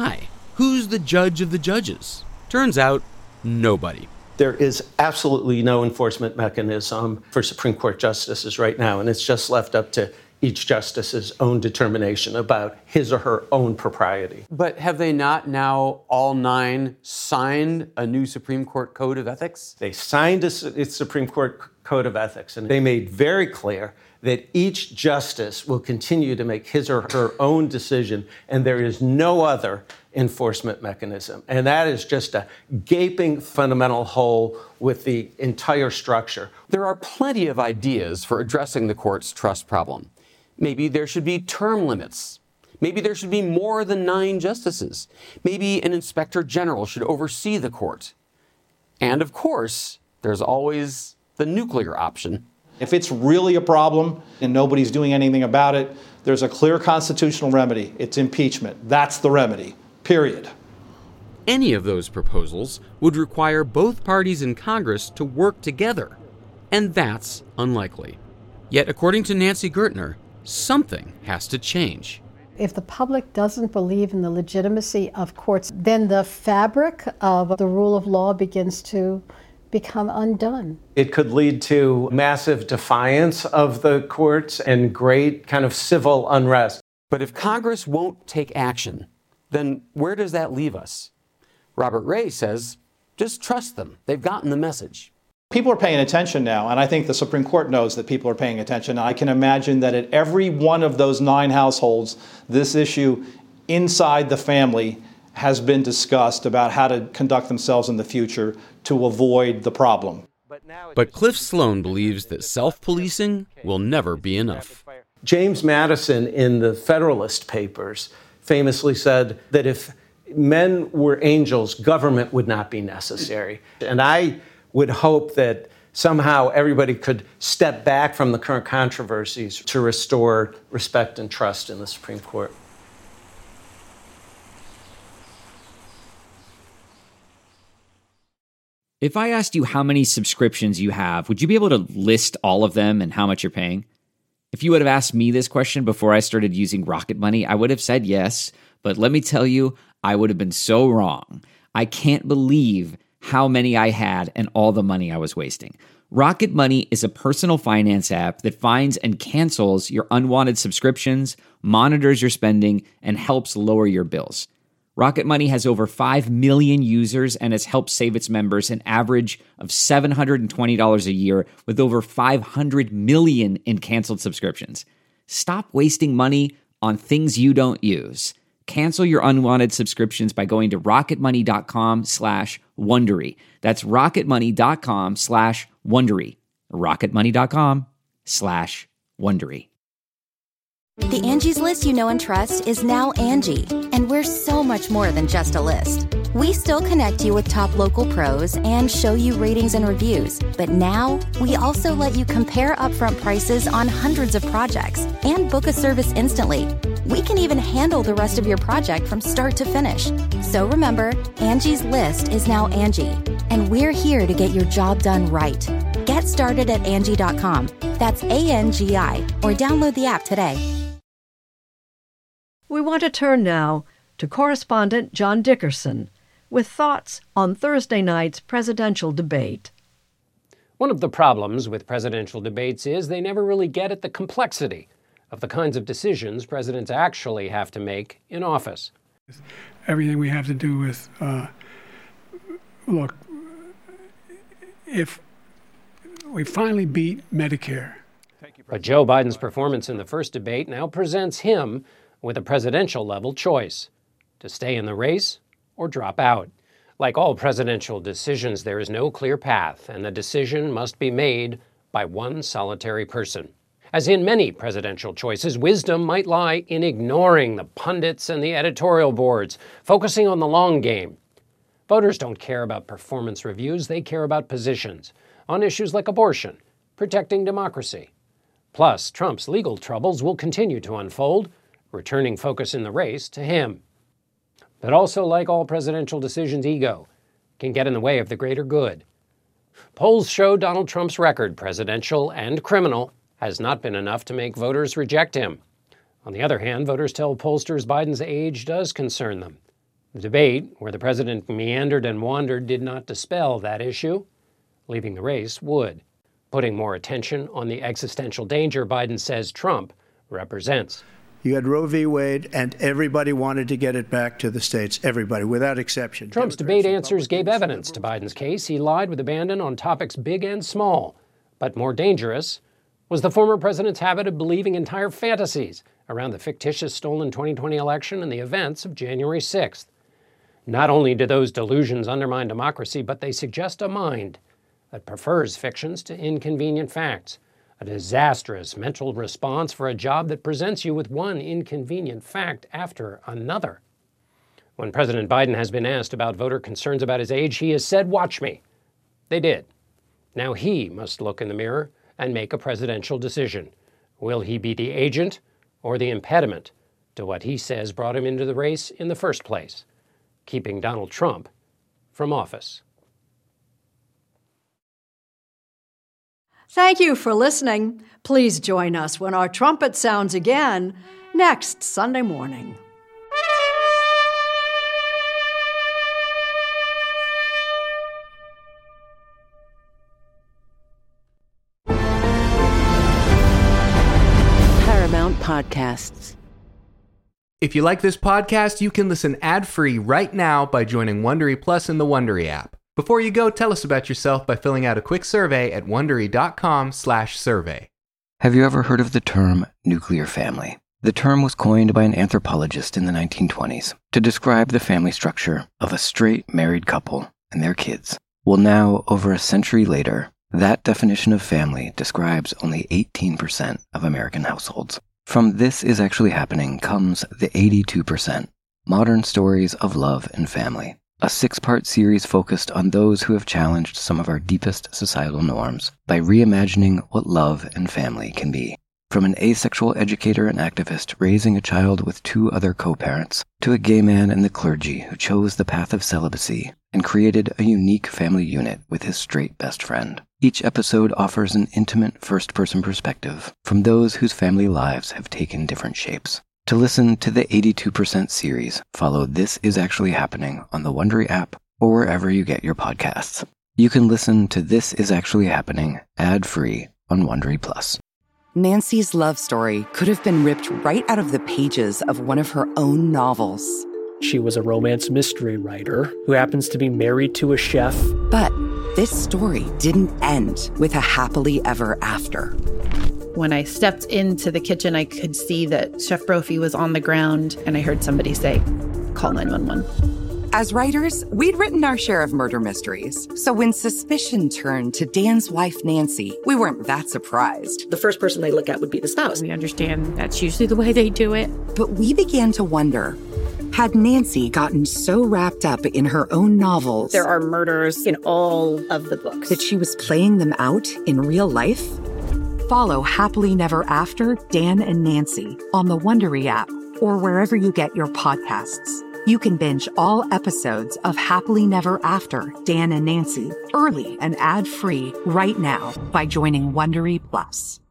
Who's the judge of the judges? Turns out, nobody. There is absolutely no enforcement mechanism for Supreme Court justices right now, and it's just left up to each justice's own determination about his or her own propriety. But have they not now, all nine, signed a new Supreme Court Code of Ethics? They signed a, a Supreme Court Code of Ethics, and they made very clear that each justice will continue to make his or her own decision, and there is no other enforcement mechanism. And that is just a gaping fundamental hole with the entire structure. There are plenty of ideas for addressing the court's trust problem. Maybe there should be term limits. Maybe there should be more than nine justices. Maybe an inspector general should oversee the court. And of course, there's always the nuclear option. If it's really a problem and nobody's doing anything about it, there's a clear constitutional remedy. It's impeachment. That's the remedy, period. Any of those proposals would require both parties in Congress to work together, and that's unlikely. Yet, according to Nancy Gertner, something has to change. If the public doesn't believe in the legitimacy of courts, then the fabric of the rule of law begins to become undone. It could lead to massive defiance of the courts and great kind of civil unrest. But if Congress won't take action, then where does that leave us? Robert Ray says, just trust them. They've gotten the message. People are paying attention now, and I think the Supreme Court knows that people are paying attention. I can imagine that at every one of those nine households, this issue inside the family has been discussed about how to conduct themselves in the future to avoid the problem. But Cliff Sloan believes that self-policing will never be enough. James Madison in the Federalist Papers famously said that if men were angels, government would not be necessary. And I would hope that somehow everybody could step back from the current controversies to restore respect and trust in the Supreme Court. If I asked you how many subscriptions you have, would you be able to list all of them and how much you're paying? If you would have asked me this question before I started using Rocket Money, I would have said yes, but let me tell you, I would have been so wrong. I can't believe how many I had and all the money I was wasting. Rocket Money is a personal finance app that finds and cancels your unwanted subscriptions, monitors your spending, and helps lower your bills. Rocket Money has over five million users and has helped save its members an average of seven hundred twenty dollars a year with over five hundred million in canceled subscriptions. Stop wasting money on things you don't use. Cancel your unwanted subscriptions by going to rocketmoney.com slash Wondery. That's rocketmoney.com slash Wondery. rocketmoney.com slash Wondery. The Angie's List you know and trust is now Angie, and we're so much more than just a list. We still connect you with top local pros and show you ratings and reviews, but now we also let you compare upfront prices on hundreds of projects and book a service instantly. We can even handle the rest of your project from start to finish. So remember, Angie's List is now Angie, and we're here to get your job done right. Get started at Angie dot com. That's A N G I, or download the app today. We want to turn now to correspondent John Dickerson with thoughts on Thursday night's presidential debate. One of the problems with presidential debates is they never really get at the complexity of the kinds of decisions presidents actually have to make in office. Everything we have to do with, uh, look, if we finally beat Medicare. But Joe Biden's performance in the first debate now presents him with a presidential-level choice: to stay in the race or drop out. Like all presidential decisions, there is no clear path, and the decision must be made by one solitary person. As in many presidential choices, wisdom might lie in ignoring the pundits and the editorial boards, focusing on the long game. Voters don't care about performance reviews, they care about positions on issues like abortion, protecting democracy. Plus, Trump's legal troubles will continue to unfold, returning focus in the race to him. But also, like all presidential decisions, ego can get in the way of the greater good. Polls show Donald Trump's record, presidential and criminal, has not been enough to make voters reject him. On the other hand, voters tell pollsters Biden's age does concern them. The debate, where the president meandered and wandered, did not dispel that issue. Leaving the race would, putting more attention on the existential danger Biden says Trump represents. You had Roe v. Wade, and everybody wanted to get it back to the states, everybody, without exception. Trump's debate answers gave evidence to Biden's case. He lied with abandon on topics big and small. But more dangerous was the former president's habit of believing entire fantasies around the fictitious stolen twenty twenty election and the events of January sixth. Not only do those delusions undermine democracy, but they suggest a mind that prefers fictions to inconvenient facts. A disastrous mental response for a job that presents you with one inconvenient fact after another. When President Biden has been asked about voter concerns about his age, he has said, "Watch me." They did. Now he must look in the mirror and make a presidential decision. Will he be the agent or the impediment to what he says brought him into the race in the first place, keeping Donald Trump from office? Thank you for listening. Please join us when our trumpet sounds again next Sunday morning. Paramount Podcasts. If you like this podcast, you can listen ad-free right now by joining Wondery Plus in the Wondery app. Before you go, tell us about yourself by filling out a quick survey at wondery.com slash survey. Have you ever heard of the term nuclear family? The term was coined by an anthropologist in the nineteen twenties to describe the family structure of a straight married couple and their kids. Well, now, over a century later, that definition of family describes only eighteen percent of American households. From This Is Actually Happening comes the eighty-two percent, Modern Stories of Love and Family, a six-part series focused on those who have challenged some of our deepest societal norms by reimagining what love and family can be. From an asexual educator and activist raising a child with two other co-parents, to a gay man in the clergy who chose the path of celibacy and created a unique family unit with his straight best friend. Each episode offers an intimate first-person perspective from those whose family lives have taken different shapes. To listen to the eighty-two percent series, follow This Is Actually Happening on the Wondery app or wherever you get your podcasts. You can listen to This Is Actually Happening ad-free on Wondery Plus. Nancy's love story could have been ripped right out of the pages of one of her own novels. She was a romance mystery writer who happens to be married to a chef. But this story didn't end with a happily ever after. When I stepped into the kitchen, I could see that Chef Brophy was on the ground, and I heard somebody say, "Call nine one one." As writers, we'd written our share of murder mysteries. So when suspicion turned to Dan's wife, Nancy, we weren't that surprised. The first person they look at would be the spouse. We understand that's usually the way they do it. But we began to wonder, had Nancy gotten so wrapped up in her own novels... There are murders in all of the books. ...that she was playing them out in real life? Follow Happily Never After, Dan and Nancy on the Wondery app or wherever you get your podcasts. You can binge all episodes of Happily Never After, Dan and Nancy early and ad-free right now by joining Wondery Plus.